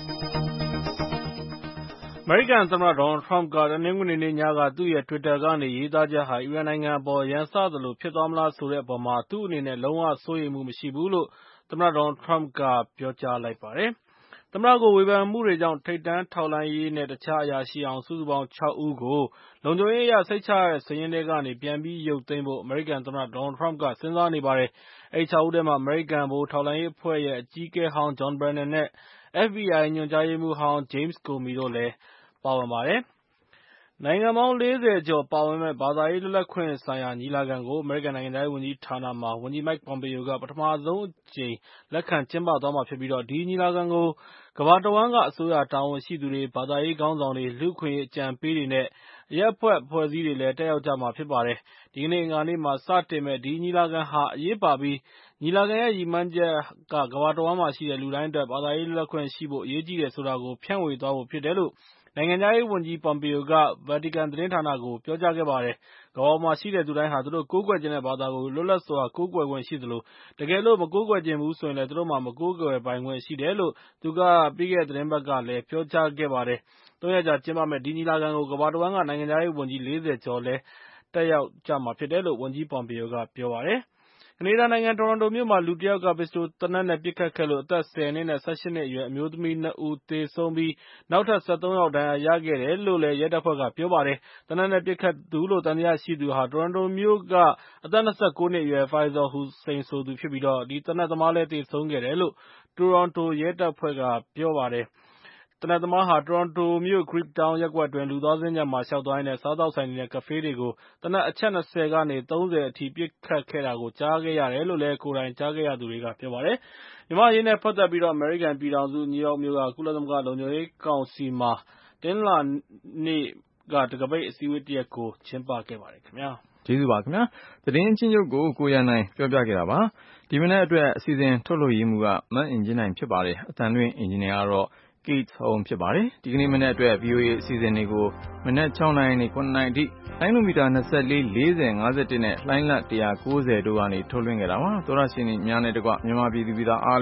အမေရိကန်သမ္မတဒေါ်နယ်ထရမ့်ကတနင်္ဂနွေနေ့ညကသူ့ရဲ့ Twitter ကနေရေးသားချက်ဟာအီရန်နိုင်ငံအပေါ်ရန်စသလိုဖြစ်သွားမလားဆိုတဲ့အပေါ်မှာသူ့အနေနဲ့လုံးဝစိုးရိမ်မှုမရှိဘူးလို့သမ္မတဒေါ်နယ်ထရမ့်ကပြောကြားလိုက်ပါတယ်။သမ္မတကိုဝေဖန်မှုတွေကြောင့်ထိပ်တန်းထောက်လှမ်းရေးနဲ့တခြားအရာရှိအောင်စုစုပေါင်း၆ဦးကိုလုံခြုံရေးအရစိတ်ချရတဲ့စာရင်းထဲကနေပြန်ပြီးရုပ်သိမ်းဖို့အမေရိကန်သမ္မတဒေါ်နယ်ထရမ့်ကစဉ်းစားနေပါတယ်။အဲဒီ၆ဦးထဲမှာအမေရိကန်ဗဟိုထောက်လှမ်းရေးအဖွဲ့ရဲ့အကြီးအကဲဟောင်း John Brennan နဲ့ အက်ဖ်ဘီအိုင် ညွှန်ကြားရေးမှူးဟောင်း James Comey တို့လည်းပါဝင်ပါတယ်။နိုင်ငံပေါင်းလေးဆယ်ကျော်ပါဝင်မယ့်ဘာသာရေးလွတ်လပ်ခွင့်ဆိုင်ရာညီလာခံကိုအမေရိကန်နိုင်ငံခြားရေးဝန်ကြီးဌာနမှာဝန်ကြီး Mike Pompeo ကပထမဆုံးအကြိမ်လက်ခံကျင်းပသွားမှာဖြစ်ပြီးဒီညီလာခံကိုကမ္ဘာတဝန်းကအစိုးရတာဝန်ရှိသူတွေဘာသာရေးခေါင်းဆောင်တွေလူ့အခွင့်အရေးအကြံပေးတွေနဲ့အရပ်ဖက်အဖွဲ့အစည်းတွေလည်းတက်ရောက်ကြမှာဖြစ်ပါတယ်။ဒီကနေ့အင်္ဂါနေ့မှာစတင်မယ့်ဒီညီလာခံဟာအရေးပါပြီးညီလာခံရဲ့ရည်မှန်းချက်ကကမ္ဘာတဝန်းမှာရှိတဲ့လူတိုင်းအတွက်ဘာသာရေးလွတ်လပ်ခွင့်ရှိဖို့အရေးကြီးတယ်ဆိုတာကိုဖြန့်ဝေသွားဖို့ဖြစ်တယ်လို့နိုင်ငံခြားရေးဝန်ကြီး Pompeo က Vatican သတင်းဌာနကိုပြောကြားခဲ့ပါတယ်။ကမ္ဘာပေါ်မှာရှိတဲ့သူတိုင်းဟာသူတို့ကိုးကွယ်ချင်တဲ့ဘာသာကိုလွတ်လပ်စွာကိုးကွယ်ခွင့်ရှိသလိုတကယ်လို့မကိုးကွယ်ချင်ဘူးဆိုရင်လည်းသူတို့မှာမကိုးကွယ်ပိုင်ခွင့်ရှိတယ်လို့သူကပြီးခဲ့တဲ့သီတင်းပတ်ကလည်းပြောကြားခဲ့ပါတယ်။သုံးရက်ကြာကျင်းပမယ့်ဒီညီလာခံကိုကမ္ဘာတဝန်းကနိုင်ငံခြားရေးဝန်ကြီးလေးဆယ်ကျော်လည်းတက်ရောက်ကြမှာဖြစ်တယ်လို့ဝန်ကြီး Pompeo ကပြောပါတယ်။ကနေဒါနိုင်ငံတိုရွန်တိုမြို့မှာလူတစ်ယောက်ကပစ္စတိုသေနတ်နဲ့ပစ်ခတ်ခဲ့လို့အသက်ဆယ်နှစ်နဲ့၁၈နှစ်အရွယ်အမျိုးသမီးနှစ်ဦးသေဆုံးပြီးနောက်ထပ်၁၃ယောက်ဒဏ်ရာရခဲ့တယ်လို့ရဲတပ်ဖွဲ့ကပြောပါတယ်။သေနတ်နဲ့ပစ်ခတ်သူလို့သံသယရှိသူဟာတိုရွန်တိုမြို့ကအသက်၂၉နှစ်အရွယ် Faisal Hussein ဆိုသူဖြစ်ပြီးဒီသေနတ်သမားလည်းသေဆုံးခဲ့တယ်လို့တိုရွန်တိုရဲတပ်ဖွဲ့ကပြောပါတယ်။သေနတ်သမားဟာတိုရွန်တိုမြို့ Greektown ရပ်ကွက်အတွင်းလူသွားစင်္ကြံမှာလျှောက်သွားရင်းနဲ့စားသောက်ဆိုင်တွေနဲ့ကဖေးတွေကိုသေနတ်အချက်၂၀ကနေ၃၀အထိပစ်ခတ်ခဲ့တာကိုကြားခဲ့ရတယ်လို့ကိုယ်တိုင်ကြားခဲ့ရသူတွေကပြောပါတယ်။မြန်မာ့အရေးနဲ့ပတ်သက်ပြီးအမေရိကန်ပြည်ထောင်စုနယူးယောက်မြို့ကကုလသမဂ္ဂလုံခြုံရေးကောင်စီမှာတနင်္လာနေ့ကတံခါးပိတ်အစည်းအဝေးတစ်ရပ်ကိုကျင်းပခဲ့ပါတယ်ခင်ဗျာ။ကျေးဇူးပါခင်ဗျာ။သတင်းချင်းချုပ်ကိုကိုရန်နိုင်ပြောပြခဲ့တာပါ။ဒီမနေ့အတွက်အစီအစဉ်ထုတ်လုပ်ရေးမှူးကမတ်အင်ဂျင်နိုင်ဖြစ်ပါတယ်။အသံလွှင့်အင်ဂျင်နီယာကတော့ Keith Home ဖြစ်ပါတယ်။ဒီကနေ့မနေ့အတွက် ဗွီအိုအေအစီအစဉ်တွေကိုမနေ့၆နာရီနဲ့၇နာရီအထိလိုင်းနိုမီတာ၂၄ ၄၀ ၅၁နဲ့လှိုင်းလတ်၁၉၀တို့ကနေထုတ်လွှင့်ခဲ့တာပါ။သောရရှင်များနဲ့တကွမြန်မာပြည်သူပြည်သားအားလုံး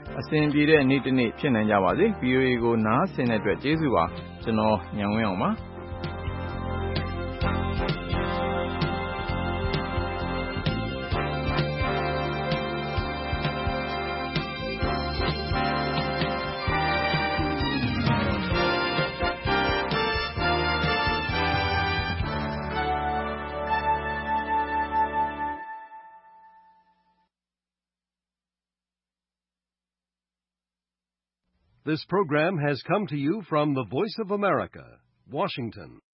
အစဉ်ပြေတဲ့နေ့တစ်နေ့ဖြစ်နိုင်ကြပါစေ ဗီအိုအေ ကိုနားဆင်တဲ့အတွက်ကျေးဇူးပါကျွန်တော်ညံဝင်းအောင်ပါ This program has come to you from the Voice of America, Washington.